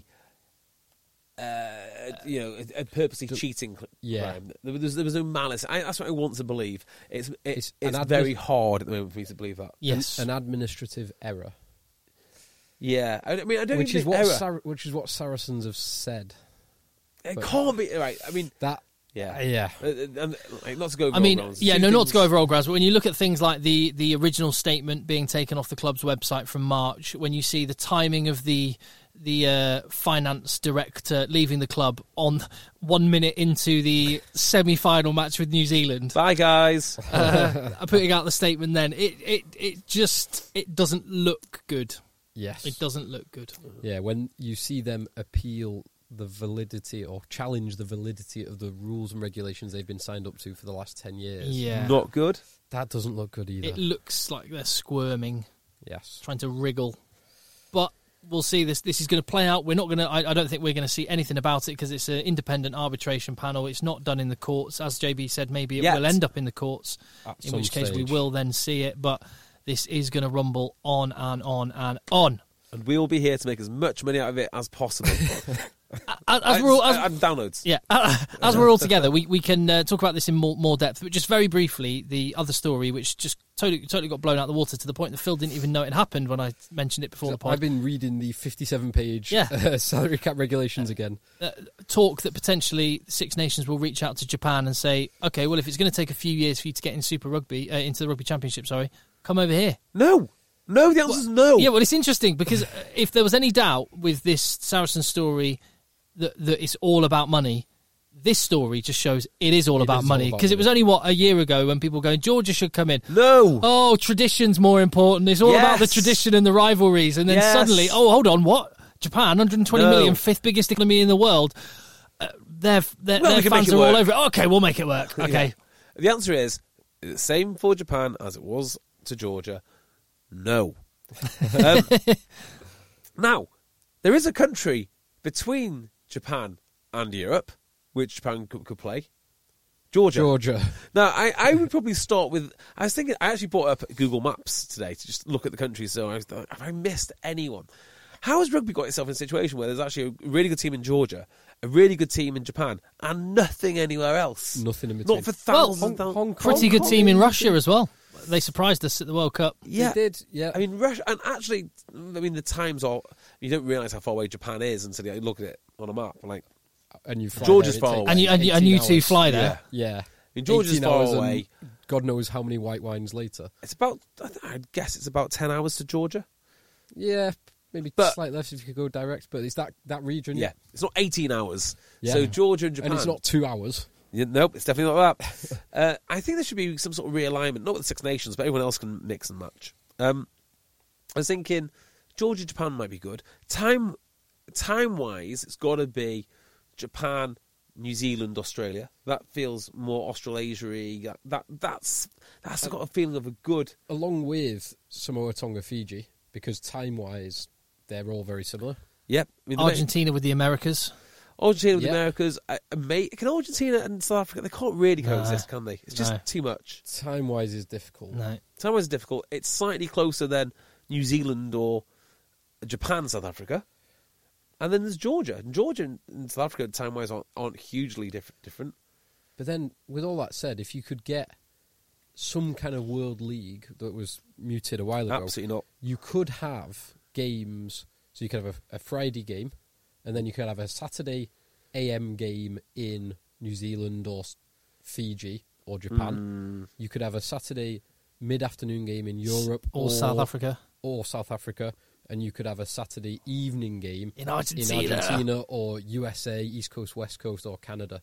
Speaker 5: purposely cheating crime. There was no malice. That's what I want to believe. It's very hard at the moment for me to believe that.
Speaker 4: Yes,
Speaker 6: an administrative error.
Speaker 5: Yeah, I mean, I don't.
Speaker 6: Which is what Saracens have said.
Speaker 5: It can't be right. I mean
Speaker 6: that.
Speaker 5: Yeah. Not to go over
Speaker 4: old
Speaker 5: grounds.
Speaker 4: Not to go over old grounds, but when you look at things like the original statement being taken off the club's website from March, when you see the timing of the finance director leaving the club on 1 minute into the semi-final match with New Zealand.
Speaker 5: Bye, guys.
Speaker 4: Putting out the statement then, it doesn't look good.
Speaker 6: Yes.
Speaker 4: It doesn't look good.
Speaker 6: Yeah, when you see them appeal the validity or challenge the validity of the rules and regulations they've been signed up to for the last 10 years.
Speaker 4: Yeah.
Speaker 5: Not good.
Speaker 6: That doesn't look good either.
Speaker 4: It looks like they're squirming.
Speaker 6: Yes.
Speaker 4: Trying to wriggle. But we'll see this is going to play out. We're not going to I don't think we're going to see anything about it because it's an independent arbitration panel. It's not done in the courts. As JB said, maybe it will end up in the courts, in which case we will then see it. But this is going to rumble on and on and on.
Speaker 5: And we'll be here to make as much money out of it as possible.
Speaker 4: Downloads. Yeah, as we're all together, we can talk about this in more depth. But just very briefly, the other story, which just totally got blown out of the water to the point that Phil didn't even know it happened when I mentioned it before the pod.
Speaker 6: I've been reading the 57-page salary cap regulations again.
Speaker 4: Talk that potentially Six Nations will reach out to Japan and say, okay, well, if it's going to take a few years for you to get in Super Rugby, into the Rugby Championship, come over here.
Speaker 5: No, the answer is no.
Speaker 4: Yeah, well, it's interesting because if there was any doubt with this Saracen story that it's all about money, this story just shows it is all about money. Because it was only, a year ago when people were going, Georgia should come in.
Speaker 5: No.
Speaker 4: Oh, tradition's more important. It's all about the tradition and the rivalries. And then suddenly, hold on, what? Japan, 120 million, 5th biggest economy in the world. Their fans are all over it. Okay, we'll make it work. Okay.
Speaker 5: Yeah. The answer is the same for Japan as it was to Georgia. No. Now, There is a country between Japan and Europe which Japan could play. Georgia. Now, I would probably start with... I was thinking... I actually brought up Google Maps today to just look at the countries. So I was like, have I missed anyone? How has rugby got itself in a situation where there's actually a really good team in Georgia, a really good team in Japan, and nothing anywhere else?
Speaker 6: Nothing in between.
Speaker 5: Not for thousands.
Speaker 6: Hong Kong.
Speaker 4: Pretty good team in Russia as well. They surprised us at the World Cup.
Speaker 5: Yeah.
Speaker 6: They did, yeah.
Speaker 5: I mean, Russia... And actually, the times are... You don't realise how far away Japan is until you look at it on a map. Like,
Speaker 6: And you fly
Speaker 5: Georgia's
Speaker 6: there,
Speaker 5: far
Speaker 6: it
Speaker 5: away.
Speaker 6: takes
Speaker 4: And you
Speaker 6: 18
Speaker 4: two
Speaker 6: hours.
Speaker 4: fly there.
Speaker 6: Yeah.
Speaker 5: I mean, Georgia's
Speaker 6: 18
Speaker 5: far
Speaker 6: hours and
Speaker 5: away.
Speaker 6: God knows how many white wines later.
Speaker 5: It's about... I'd guess it's about 10 hours to Georgia.
Speaker 6: Yeah, maybe
Speaker 5: But-
Speaker 6: slightly less if you could go direct, but it's that region.
Speaker 5: Yeah. It's not 18 hours.
Speaker 6: Yeah.
Speaker 5: So Georgia and Japan...
Speaker 6: And it's not 2 hours.
Speaker 5: Yeah, nope, it's definitely not that. I think there should be some sort of realignment, not with the Six Nations, but everyone else can mix and match. I was thinking Georgia, Japan might be good. Time-wise, it's got to be Japan, New Zealand, Australia. That feels more Australasia-y. That's got a feeling of a good...
Speaker 6: Along with Samoa, Tonga, Fiji, because time-wise, they're all very similar.
Speaker 5: Yep. I mean,
Speaker 4: Argentina with the Americas.
Speaker 5: Argentina with the
Speaker 6: Yeah.
Speaker 5: Americas. Can Argentina and South Africa, they can't really coexist, can they? It's just
Speaker 4: No.
Speaker 5: too much.
Speaker 6: Time-wise is difficult.
Speaker 4: No.
Speaker 5: Time-wise is difficult. It's slightly closer than New Zealand or Japan, South Africa. And then there's Georgia. And Georgia and South Africa, time-wise, aren't hugely different.
Speaker 6: But then, with all that said, if you could get some kind of world league that was muted a while ago,
Speaker 5: Absolutely not.
Speaker 6: you could have games. So you could have a Friday game, and then you could have a Saturday AM game in New Zealand or Fiji or Japan. You could have a Saturday mid-afternoon game in Europe
Speaker 4: Or South Africa.
Speaker 6: Or South Africa. And you could have a Saturday evening game
Speaker 4: In Argentina.
Speaker 6: or USA, East Coast, West Coast, or Canada.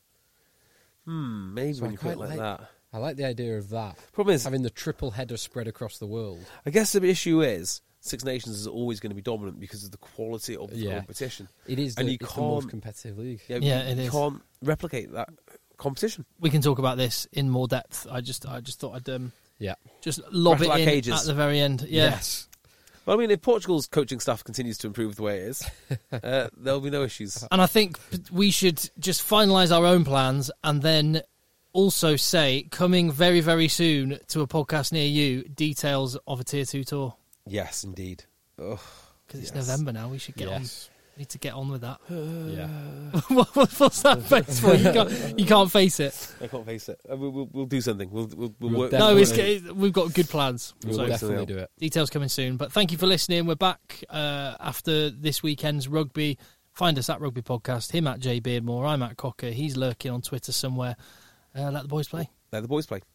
Speaker 5: Maybe
Speaker 6: So
Speaker 5: when
Speaker 6: I
Speaker 5: you put it
Speaker 6: quite
Speaker 5: like that.
Speaker 6: I like the idea of that.
Speaker 5: Problem is,
Speaker 6: Having the triple header spread across the world.
Speaker 5: I guess the issue is Six Nations is always going to be dominant because of the quality of the
Speaker 6: Yeah.
Speaker 5: competition.
Speaker 6: It is
Speaker 5: And you
Speaker 6: it's the most
Speaker 5: can't-
Speaker 6: competitive league.
Speaker 4: Yeah, it
Speaker 5: you
Speaker 4: is.
Speaker 5: can't replicate that competition.
Speaker 4: We can talk about this in more depth. I just thought I'd
Speaker 6: Yeah.
Speaker 4: just lob
Speaker 5: Rattle
Speaker 4: it
Speaker 5: our
Speaker 4: in
Speaker 5: cages.
Speaker 4: at the very end. Yeah.
Speaker 6: Yes.
Speaker 5: Well, I mean, if Portugal's coaching staff continues to improve the way it is, there'll be no issues.
Speaker 4: And I think we should just finalise our own plans and then also say, coming very, very soon to a podcast near you, details of a Tier 2 tour.
Speaker 5: Yes, indeed. Because
Speaker 4: Because it's November now. We should get on.
Speaker 6: Yes.
Speaker 4: Need to get on with that.
Speaker 6: Yeah.
Speaker 4: What's that face for? You can't face it.
Speaker 5: I can't face it. We'll do something. We'll
Speaker 6: We'll
Speaker 5: work.
Speaker 4: No,
Speaker 6: Definitely.
Speaker 4: we've got good plans.
Speaker 6: We'll
Speaker 4: So
Speaker 6: definitely do it.
Speaker 4: details coming soon. But thank you for listening. We're back after this weekend's rugby. Find us at Rugby Podcast. Him at Jay Beardmore. I'm at Cocker. He's lurking on Twitter somewhere. Let the boys play.
Speaker 5: Let the boys play.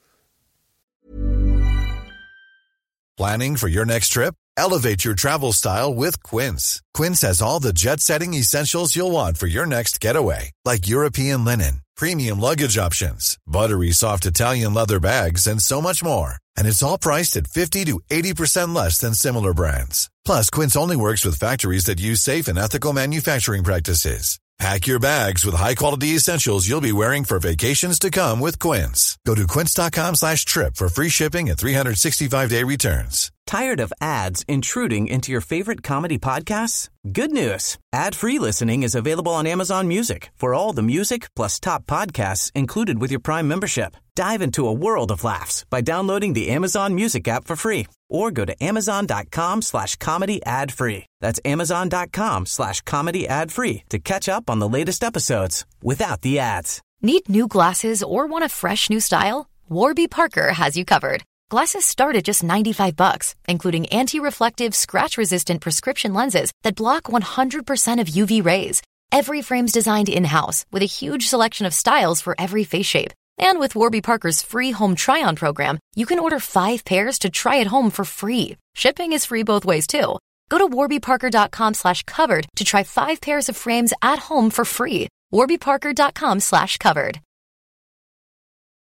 Speaker 9: Planning for your next trip? Elevate your travel style with Quince. Quince has all the jet-setting essentials you'll want for your next getaway, like European linen, premium luggage options, buttery soft Italian leather bags, and so much more. And it's all priced at 50 to 80% less than similar brands. Plus, Quince only works with factories that use safe and ethical manufacturing practices. Pack your bags with high-quality essentials you'll be wearing for vacations to come with Quince. Go to quince.com/trip for free shipping and 365-day returns.
Speaker 10: Tired of ads intruding into your favorite comedy podcasts? Good news. Ad-free listening is available on Amazon Music for all the music plus top podcasts included with your Prime membership. Dive into a world of laughs by downloading the Amazon Music app for free or go to amazon.com/comedy ad-free. That's amazon.com/comedy ad-free to catch up on the latest episodes without the ads.
Speaker 11: Need new glasses or want a fresh new style? Warby Parker has you covered. Glasses start at just $95, including anti-reflective, scratch-resistant prescription lenses that block 100% of UV rays. Every frame's designed in-house with a huge selection of styles for every face shape. And with Warby Parker's free home try-on program, you can order 5 pairs to try at home for free. Shipping is free both ways, too. Go to warbyparker.com/covered to try 5 pairs of frames at home for free. warbyparker.com/covered.